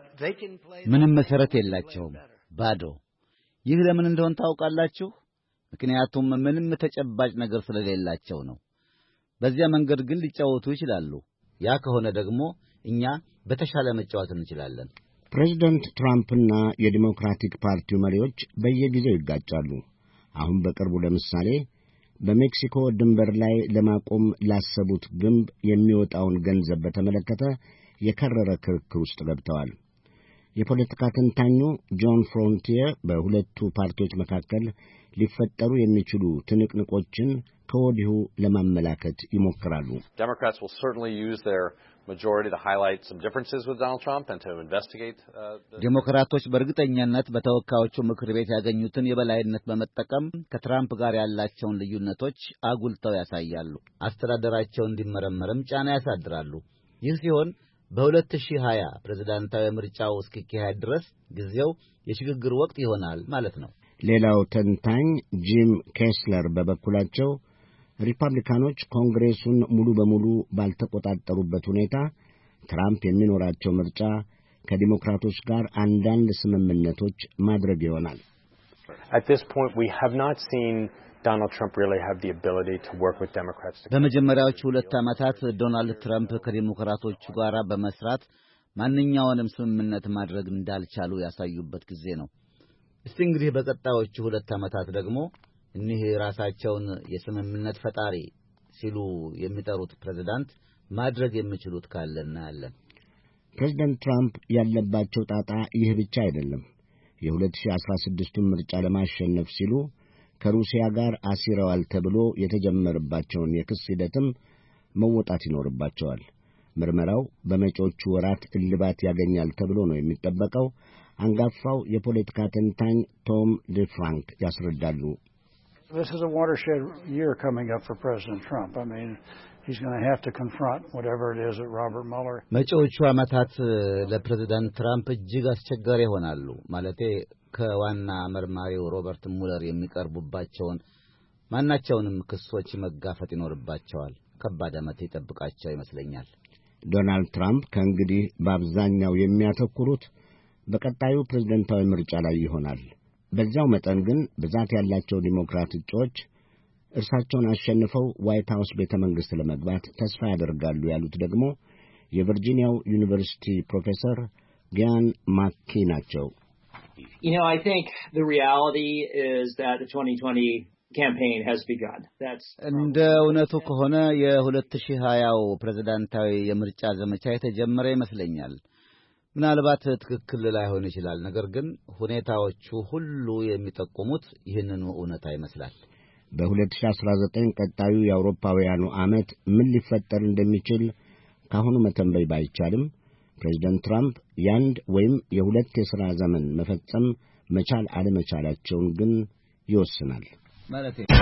ምንም መሰረት የላቸውም፣ ባዶ። ይህ ለምን እንደሆነ ታውቃላችሁ? ምክንያቱም ምንም ተጨባጭ ነገር ስለሌላቸው ነው። በዚያ መንገድ ግን ሊጫወቱ ይችላሉ። ያ ከሆነ ደግሞ እኛ በተሻለ መጫወት እንችላለን። ፕሬዝዳንት ትራምፕና የዲሞክራቲክ ፓርቲው መሪዎች በየጊዜው ይጋጫሉ። አሁን በቅርቡ ለምሳሌ በሜክሲኮ ድንበር ላይ ለማቆም ላሰቡት ግንብ የሚወጣውን ገንዘብ በተመለከተ የከረረ ክርክር ውስጥ ገብተዋል። የፖለቲካ ተንታኙ ጆን ፍሮንቲየር በሁለቱ ፓርቲዎች መካከል ሊፈጠሩ የሚችሉ ትንቅንቆችን ከወዲሁ ለማመላከት ይሞክራሉ። Democrats will certainly use their majority to highlight some differences with Donald Trump and to investigate ዴሞክራቶች በእርግጠኛነት በተወካዮቹ ምክር ቤት ያገኙትን የበላይነት በመጠቀም ከትራምፕ ጋር ያላቸውን ልዩነቶች አጉልተው ያሳያሉ። አስተዳደራቸው እንዲመረመርም ጫና ያሳድራሉ። ይህ ሲሆን በ2020 ፕሬዝዳንታዊ ምርጫው እስኪካሄድ ድረስ ጊዜው የሽግግር ወቅት ይሆናል ማለት ነው። ሌላው ተንታኝ ጂም ኬስለር በበኩላቸው ሪፐብሊካኖች ኮንግሬሱን ሙሉ በሙሉ ባልተቆጣጠሩበት ሁኔታ ትራምፕ የሚኖራቸው ምርጫ ከዲሞክራቶች ጋር አንዳንድ ስምምነቶች ማድረግ ይሆናል። At this point we have not seen Donald Trump really have the ability to work with Democrats. በመጀመሪያዎቹ 2 ዓመታት ዶናልድ ትራምፕ ከዲሞክራቶቹ ጋር በመስራት ማንኛውንም ስምምነት ማድረግ እንዳልቻሉ ያሳዩበት ጊዜ ነው። እስቲ እንግዲህ በቀጣዮቹ 2 ዓመታት ደግሞ እነዚህ ራሳቸውን የስምምነት ፈጣሪ ሲሉ የሚጠሩት ፕሬዝዳንት ማድረግ የሚችሉት ካለና ያለን ፕሬዝዳንት ትራምፕ ያለባቸው ጣጣ ይህ ብቻ አይደለም። የ2016ቱን ምርጫ ለማሸነፍ ሲሉ ከሩሲያ ጋር አሲረዋል ተብሎ የተጀመረባቸውን የክስ ሂደትም መወጣት ይኖርባቸዋል። ምርመራው በመጪዎቹ ወራት እልባት ያገኛል ተብሎ ነው የሚጠበቀው። አንጋፋው የፖለቲካ ተንታኝ ቶም ዲፍራንክ ያስረዳሉ። This is a watershed year coming up for President Trump. I mean, he's going to have to confront whatever it is that Robert Mueller. መጪዎቹ ዓመታት ለፕሬዝዳንት ትራምፕ እጅግ አስቸጋሪ ይሆናሉ። ማለቴ ከዋና መርማሪው ሮበርት ሙለር የሚቀርቡባቸውን ማናቸውንም ክሶች መጋፈጥ ይኖርባቸዋል። ከባድ ዓመት ይጠብቃቸው ይመስለኛል። ዶናልድ ትራምፕ ከእንግዲህ በአብዛኛው የሚያተኩሩት በቀጣዩ ፕሬዝዳንታዊ ምርጫ ላይ ይሆናል። በዚያው መጠን ግን ብዛት ያላቸው ዲሞክራት እጩዎች እርሳቸውን አሸንፈው ዋይት ሃውስ ቤተ መንግሥት ለመግባት ተስፋ ያደርጋሉ ያሉት ደግሞ የቨርጂኒያው ዩኒቨርሲቲ ፕሮፌሰር ጊያን ማኪ ናቸው። You know, I think the reality is that the 2020 campaign has begun. እንደ እውነቱ ከሆነ የ2020ው ፕሬዝዳንታዊ የምርጫ ዘመቻ የተጀመረ ይመስለኛል። ምናልባት ትክክል ላይሆን ይችላል፣ ነገር ግን ሁኔታዎቹ ሁሉ የሚጠቁሙት ይህንኑ እውነታ ይመስላል። በ2019 ቀጣዩ የአውሮፓውያኑ ዓመት ምን ሊፈጠር እንደሚችል ካሁኑ መተንበይ ባይቻልም ፕሬዝዳንት ትራምፕ የአንድ ወይም የሁለት የሥራ ዘመን መፈጸም መቻል አለመቻላቸውን ግን ይወስናል ማለት ነው።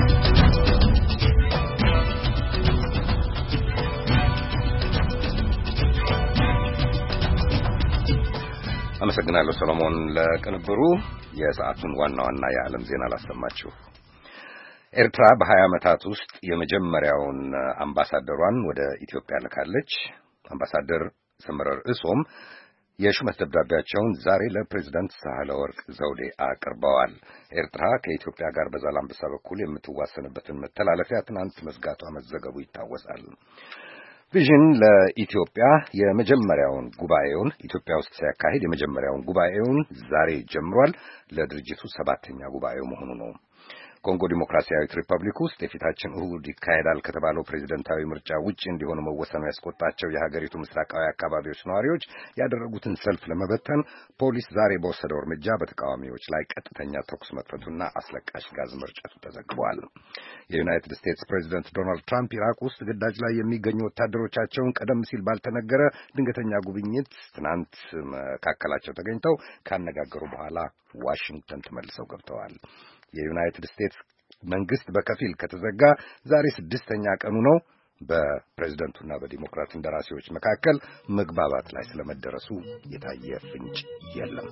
አመሰግናለሁ ሰሎሞን ለቅንብሩ። የሰዓቱን ዋና ዋና የዓለም ዜና ላሰማችሁ። ኤርትራ በ20 ዓመታት ውስጥ የመጀመሪያውን አምባሳደሯን ወደ ኢትዮጵያ ልካለች። አምባሳደር ሰመረ ርዕሶም የሹመት ደብዳቤያቸውን ዛሬ ለፕሬዝዳንት ሳህለወርቅ ዘውዴ አቅርበዋል። ኤርትራ ከኢትዮጵያ ጋር በዛላምበሳ በኩል የምትዋሰንበትን መተላለፊያ ትናንት መዝጋቷ መዘገቡ ይታወሳል። ቪዥን ለኢትዮጵያ የመጀመሪያውን ጉባኤውን ኢትዮጵያ ውስጥ ሲያካሂድ የመጀመሪያውን ጉባኤውን ዛሬ ጀምሯል። ለድርጅቱ 7ኛ ጉባኤው መሆኑ ነው። ኮንጎ ዲሞክራሲያዊት ሪፐብሊክ ውስጥ የፊታችን እሁድ ይካሄዳል ከተባለው ፕሬዝዳንታዊ ምርጫ ውጪ እንዲሆኑ መወሰኑ ያስቆጣቸው የሀገሪቱ ምስራቃዊ አካባቢዎች ነዋሪዎች ያደረጉትን ሰልፍ ለመበተን ፖሊስ ዛሬ በወሰደው እርምጃ በተቃዋሚዎች ላይ ቀጥተኛ ተኩስ መክፈቱና አስለቃሽ ጋዝ መርጨቱ ተዘግቧል። የዩናይትድ ስቴትስ ፕሬዝዳንት ዶናልድ ትራምፕ ኢራቅ ውስጥ ግዳጅ ላይ የሚገኙ ወታደሮቻቸውን ቀደም ሲል ባልተነገረ ድንገተኛ ጉብኝት ትናንት መካከላቸው ተገኝተው ካነጋገሩ በኋላ ዋሽንግተን ተመልሰው ገብተዋል። የዩናይትድ ስቴትስ መንግስት በከፊል ከተዘጋ ዛሬ 6ኛ ቀኑ ነው። በፕሬዝዳንቱና በዲሞክራት እንደራሴዎች መካከል መግባባት ላይ ስለመደረሱ የታየ ፍንጭ የለም።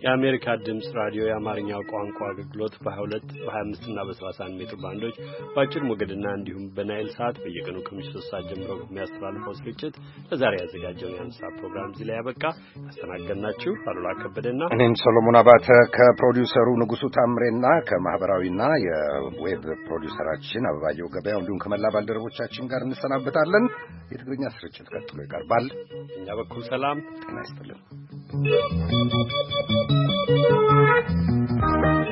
የአሜሪካ ድምጽ ራዲዮ የአማርኛው ቋንቋ አገልግሎት በ22 በ25 እና በ31 ሜትር ባንዶች በአጭር ሞገድና እንዲሁም በናይል ሳት በየቀኑ ከምሽቱ 3 ሰዓት ጀምሮ በሚያስተላልፈው ስርጭት ለዛሬ ያዘጋጀውን የአንሳ ፕሮግራም እዚህ ላይ ያበቃ። ያስተናገድናችሁ አሉላ ከበደና እኔም ሰሎሞን አባተ ከፕሮዲውሰሩ ንጉሱ ታምሬና ከማህበራዊና የዌብ ፕሮዲውሰራችን አበባየው ገበያው እንዲሁም ከመላ ባልደረቦቻችን ጋር እንሰናበታለን። የትግርኛ ስርጭት ቀጥሎ ይቀርባል። እኛ በኩል ሰላም ጤና ይስጥልን።